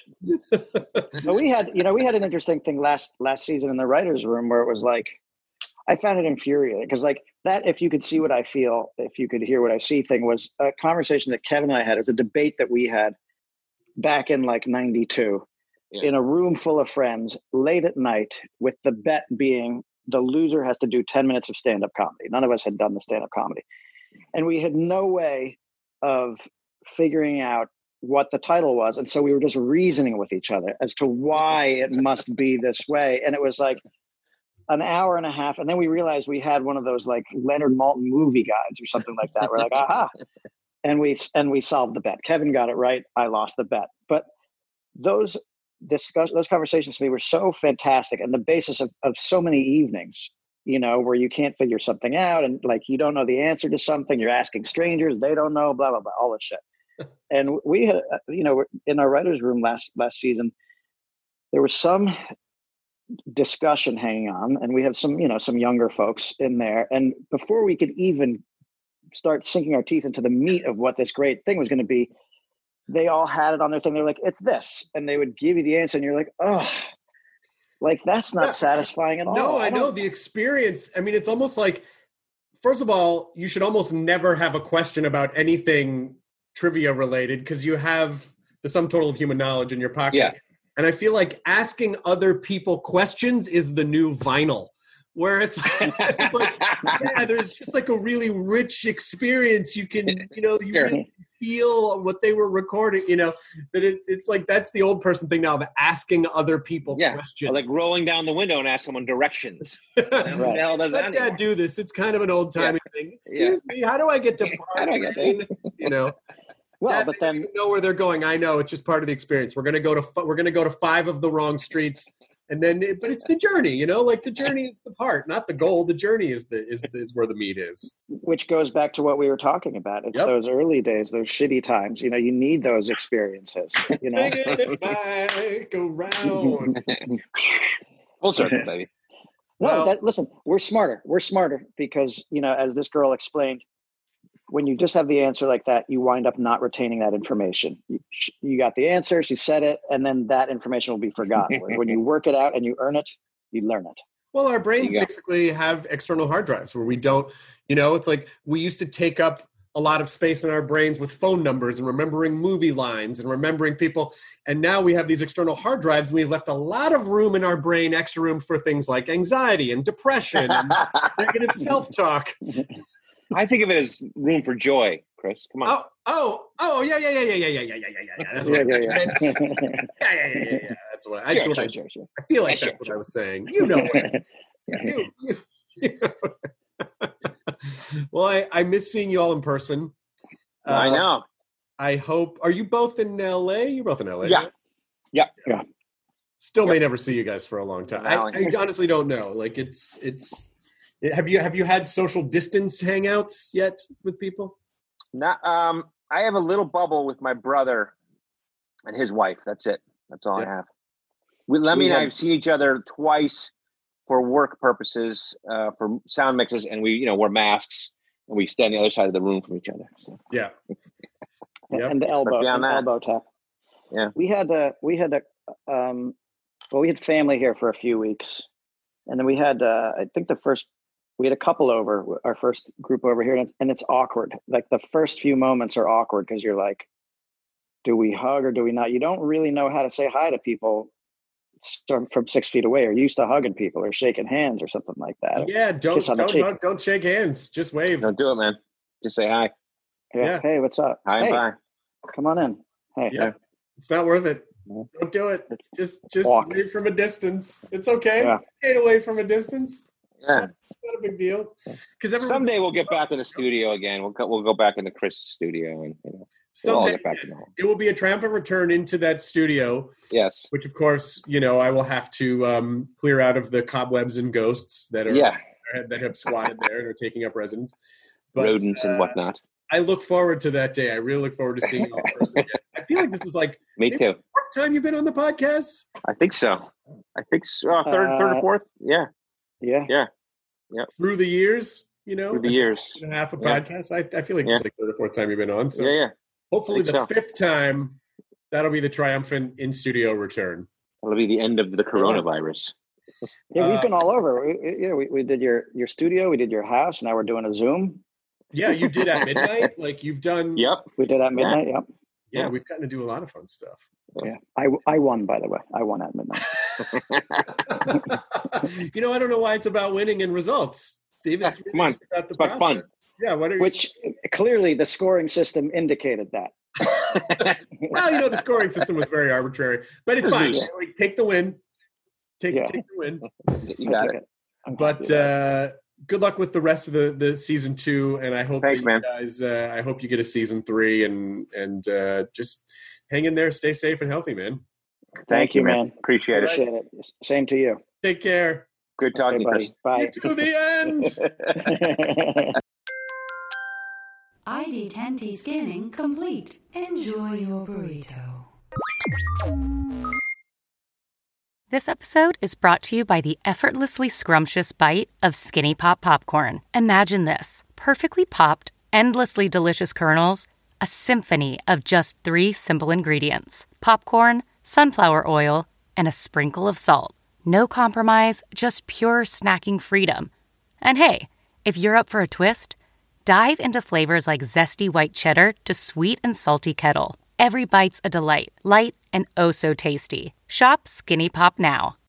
But we had, you know, we had an interesting thing last last season in the writers' room where it was like, I found it infuriating because like that, if you could see what I feel, if you could hear what I see thing was a conversation that Kevin and I had. It was a debate that we had back in like ninety-two Yeah. in a room full of friends late at night, with the bet being the loser has to do ten minutes of stand-up comedy. None of us had done the stand-up comedy. And we had no way of figuring out what the title was. And so we were just reasoning with each other as to why it must be this way. And it was like an hour and a half. And then we realized we had one of those like Leonard Maltin movie guides or something like that. We're like, aha. And we, and we solved the bet. Kevin got it right. I lost the bet. But those discuss, those conversations to me were so fantastic. And the basis of, of so many evenings, you know, where you can't figure something out and like, you don't know the answer to something, you're asking strangers, they don't know, blah, blah, blah, all this shit. And we had, uh, you know, in our writer's room last, last season, there was some discussion hanging on, and we have some, you know, some younger folks in there. And before we could even start sinking our teeth into the meat of what this great thing was going to be, they all had it on their thing. They're like, it's this. And they would give you the answer and you're like, oh, like that's not Yeah. satisfying at all. No, I don't- know the experience. I mean, it's almost like, first of all, you should almost never have a question about anything trivia related because you have the sum total of human knowledge in your pocket. Yeah. And I feel like asking other people questions is the new vinyl. where it's, it's like, yeah, there's just like a really rich experience. You can, you know, you really feel what they were recording, you know, that it, it's like, that's the old person thing now of asking other people yeah. questions. Or like rolling down the window and ask someone directions. Right. Who the hell does Let that Dad anymore? do this. It's kind of an old timey Yeah. thing. Excuse Yeah. me, how do I get to How do I get Park? You know? Well, Dad, but they then don't know where they're going. I know, it's just part of the experience. We're gonna go to f- we're gonna go to five of the wrong streets, and then it, but it's the journey, you know. Like the journey is the part, not the goal. The journey is the is is where the meat is. which goes back to what we were talking about. It's Yep. those early days, those shitty times. You know, you need those experiences. You know, Bringing it back around. Full circle, baby. no, Well- that, listen, we're smarter. We're smarter because, you know, as this girl explained, when you just have the answer like that, you wind up not retaining that information. You, you got the answer, she said it, and then that information will be forgotten. When you work it out and you earn it, you learn it. Well, our brains There you go. basically have external hard drives where we don't, you know, it's like we used to take up a lot of space in our brains with phone numbers and remembering movie lines and remembering people. And now we have these external hard drives and we've left a lot of room in our brain, extra room for things like anxiety and depression and negative self-talk. I think of it as room for joy, Chris. Come on. Oh, oh, oh, yeah, yeah, yeah, yeah, yeah, yeah, yeah, yeah, yeah, yeah. That's what Yeah, I yeah, meant. yeah. Yeah, yeah, yeah, yeah, yeah. That's what I, Sure, that's what sure, I, sure, sure. I feel like Yeah, that's sure, what I was saying. You know what? You- you- well, I, I miss seeing you all in person. I Uh, know. I hope. Are you both in L A? You're both in L A. Yeah. right? Yeah. Yeah. Still may Yep. never see you guys for a long time. I, Valley. I honestly don't know. Like it's it's. Have you have you had social distance hangouts yet with people? Not, um, I have a little bubble with my brother and his wife. That's it. That's all Yeah. I have. We, Lemmy We and I had- have seen each other twice for work purposes, uh, for sound mixes, and we, you know, wear masks and we stand on the other side of the room from each other. So. Yeah. Yep. And the elbow, beyond and that- elbow tap. Yeah. We had a, we had a, um, well, we had family here for a few weeks, and then we had, uh, I think the first, we had a couple over, our first group over here, and it's, and it's awkward. Like the first few moments are awkward because you're like, do we hug or do we not? You don't really know how to say hi to people start from six feet away, or used to hugging people or shaking hands or something like that. Yeah. Don't Kiss on the don't, cheek. don't don't shake hands. Just wave. Don't do it, man. Just say hi. Yeah. Yeah. Hey, what's up? Hi and hey, bye. come on in. Hey. Yeah. It's not worth it. Yeah. Don't do it. It's- Just just Walk. wave from a distance. It's okay. Yeah. Stay away from a distance. Yeah. Not a big deal. Because everyone Someday we'll get back in the studio again. We'll go, we'll go back into Chris' studio and you know, we'll all someday get back to normal. it will be a triumphant return into that studio, Yes. which of course, you know, I will have to um, clear out of the cobwebs and ghosts that are Yeah. that have squatted there and are taking up residence. But, Rodents and uh, whatnot. I look forward to that day. I really look forward to seeing you all in person again. I feel like this is like Me maybe too. the fourth time you've been on the podcast. I think so. I think so. Uh, third, third or Uh, fourth. Yeah. Yeah. Yeah. Through the years, you know, Through the like years. and a half a Yeah. podcast. I, I feel like Yeah. this is like third or fourth time you've been on. So Yeah. Yeah. hopefully the think so. fifth time, that'll be the triumphant in studio return. That'll be the end of the coronavirus. Yeah, we've Uh, been all over. We, we- yeah, we, we did your your studio, we did your house. Now we're doing a Zoom. Yeah, you did at midnight. Like you've done. Yep. We did at midnight. Yep. Yeah, we've gotten to do a lot of fun stuff. Yeah. I, I won, by the way. I won at midnight. You know, I don't know why it's about winning and results, Steve. It's really Come on. just about the It's about fun. process. Yeah, what are you? Which clearly the scoring system indicated that. Well, you know, the scoring system was very arbitrary, but it's It was fine. loose. Like, take the win. Take Yeah. take the win. You got I take it. I'm happy But with that. uh, good luck with the rest of the, the season two, and I hope Thanks, that you man. guys. Uh, I hope you get a season three, and and uh, just hang in there, stay safe and healthy, man. Thank you, man. Appreciate it. Appreciate it. Same to you. Take care. Good talking Okay, to you, buddy. Chris. Bye. To the end. I D ten T scanning complete. Enjoy your burrito. This episode is brought to you by the effortlessly scrumptious bite of Skinny Pop Popcorn. Imagine this: perfectly popped, endlessly delicious kernels, a symphony of just three simple ingredients: popcorn, sunflower oil, and a sprinkle of salt. No compromise, just pure snacking freedom. And hey, if you're up for a twist, dive into flavors like zesty white cheddar to sweet and salty kettle. Every bite's a delight, light and oh so tasty. Shop Skinny Pop now.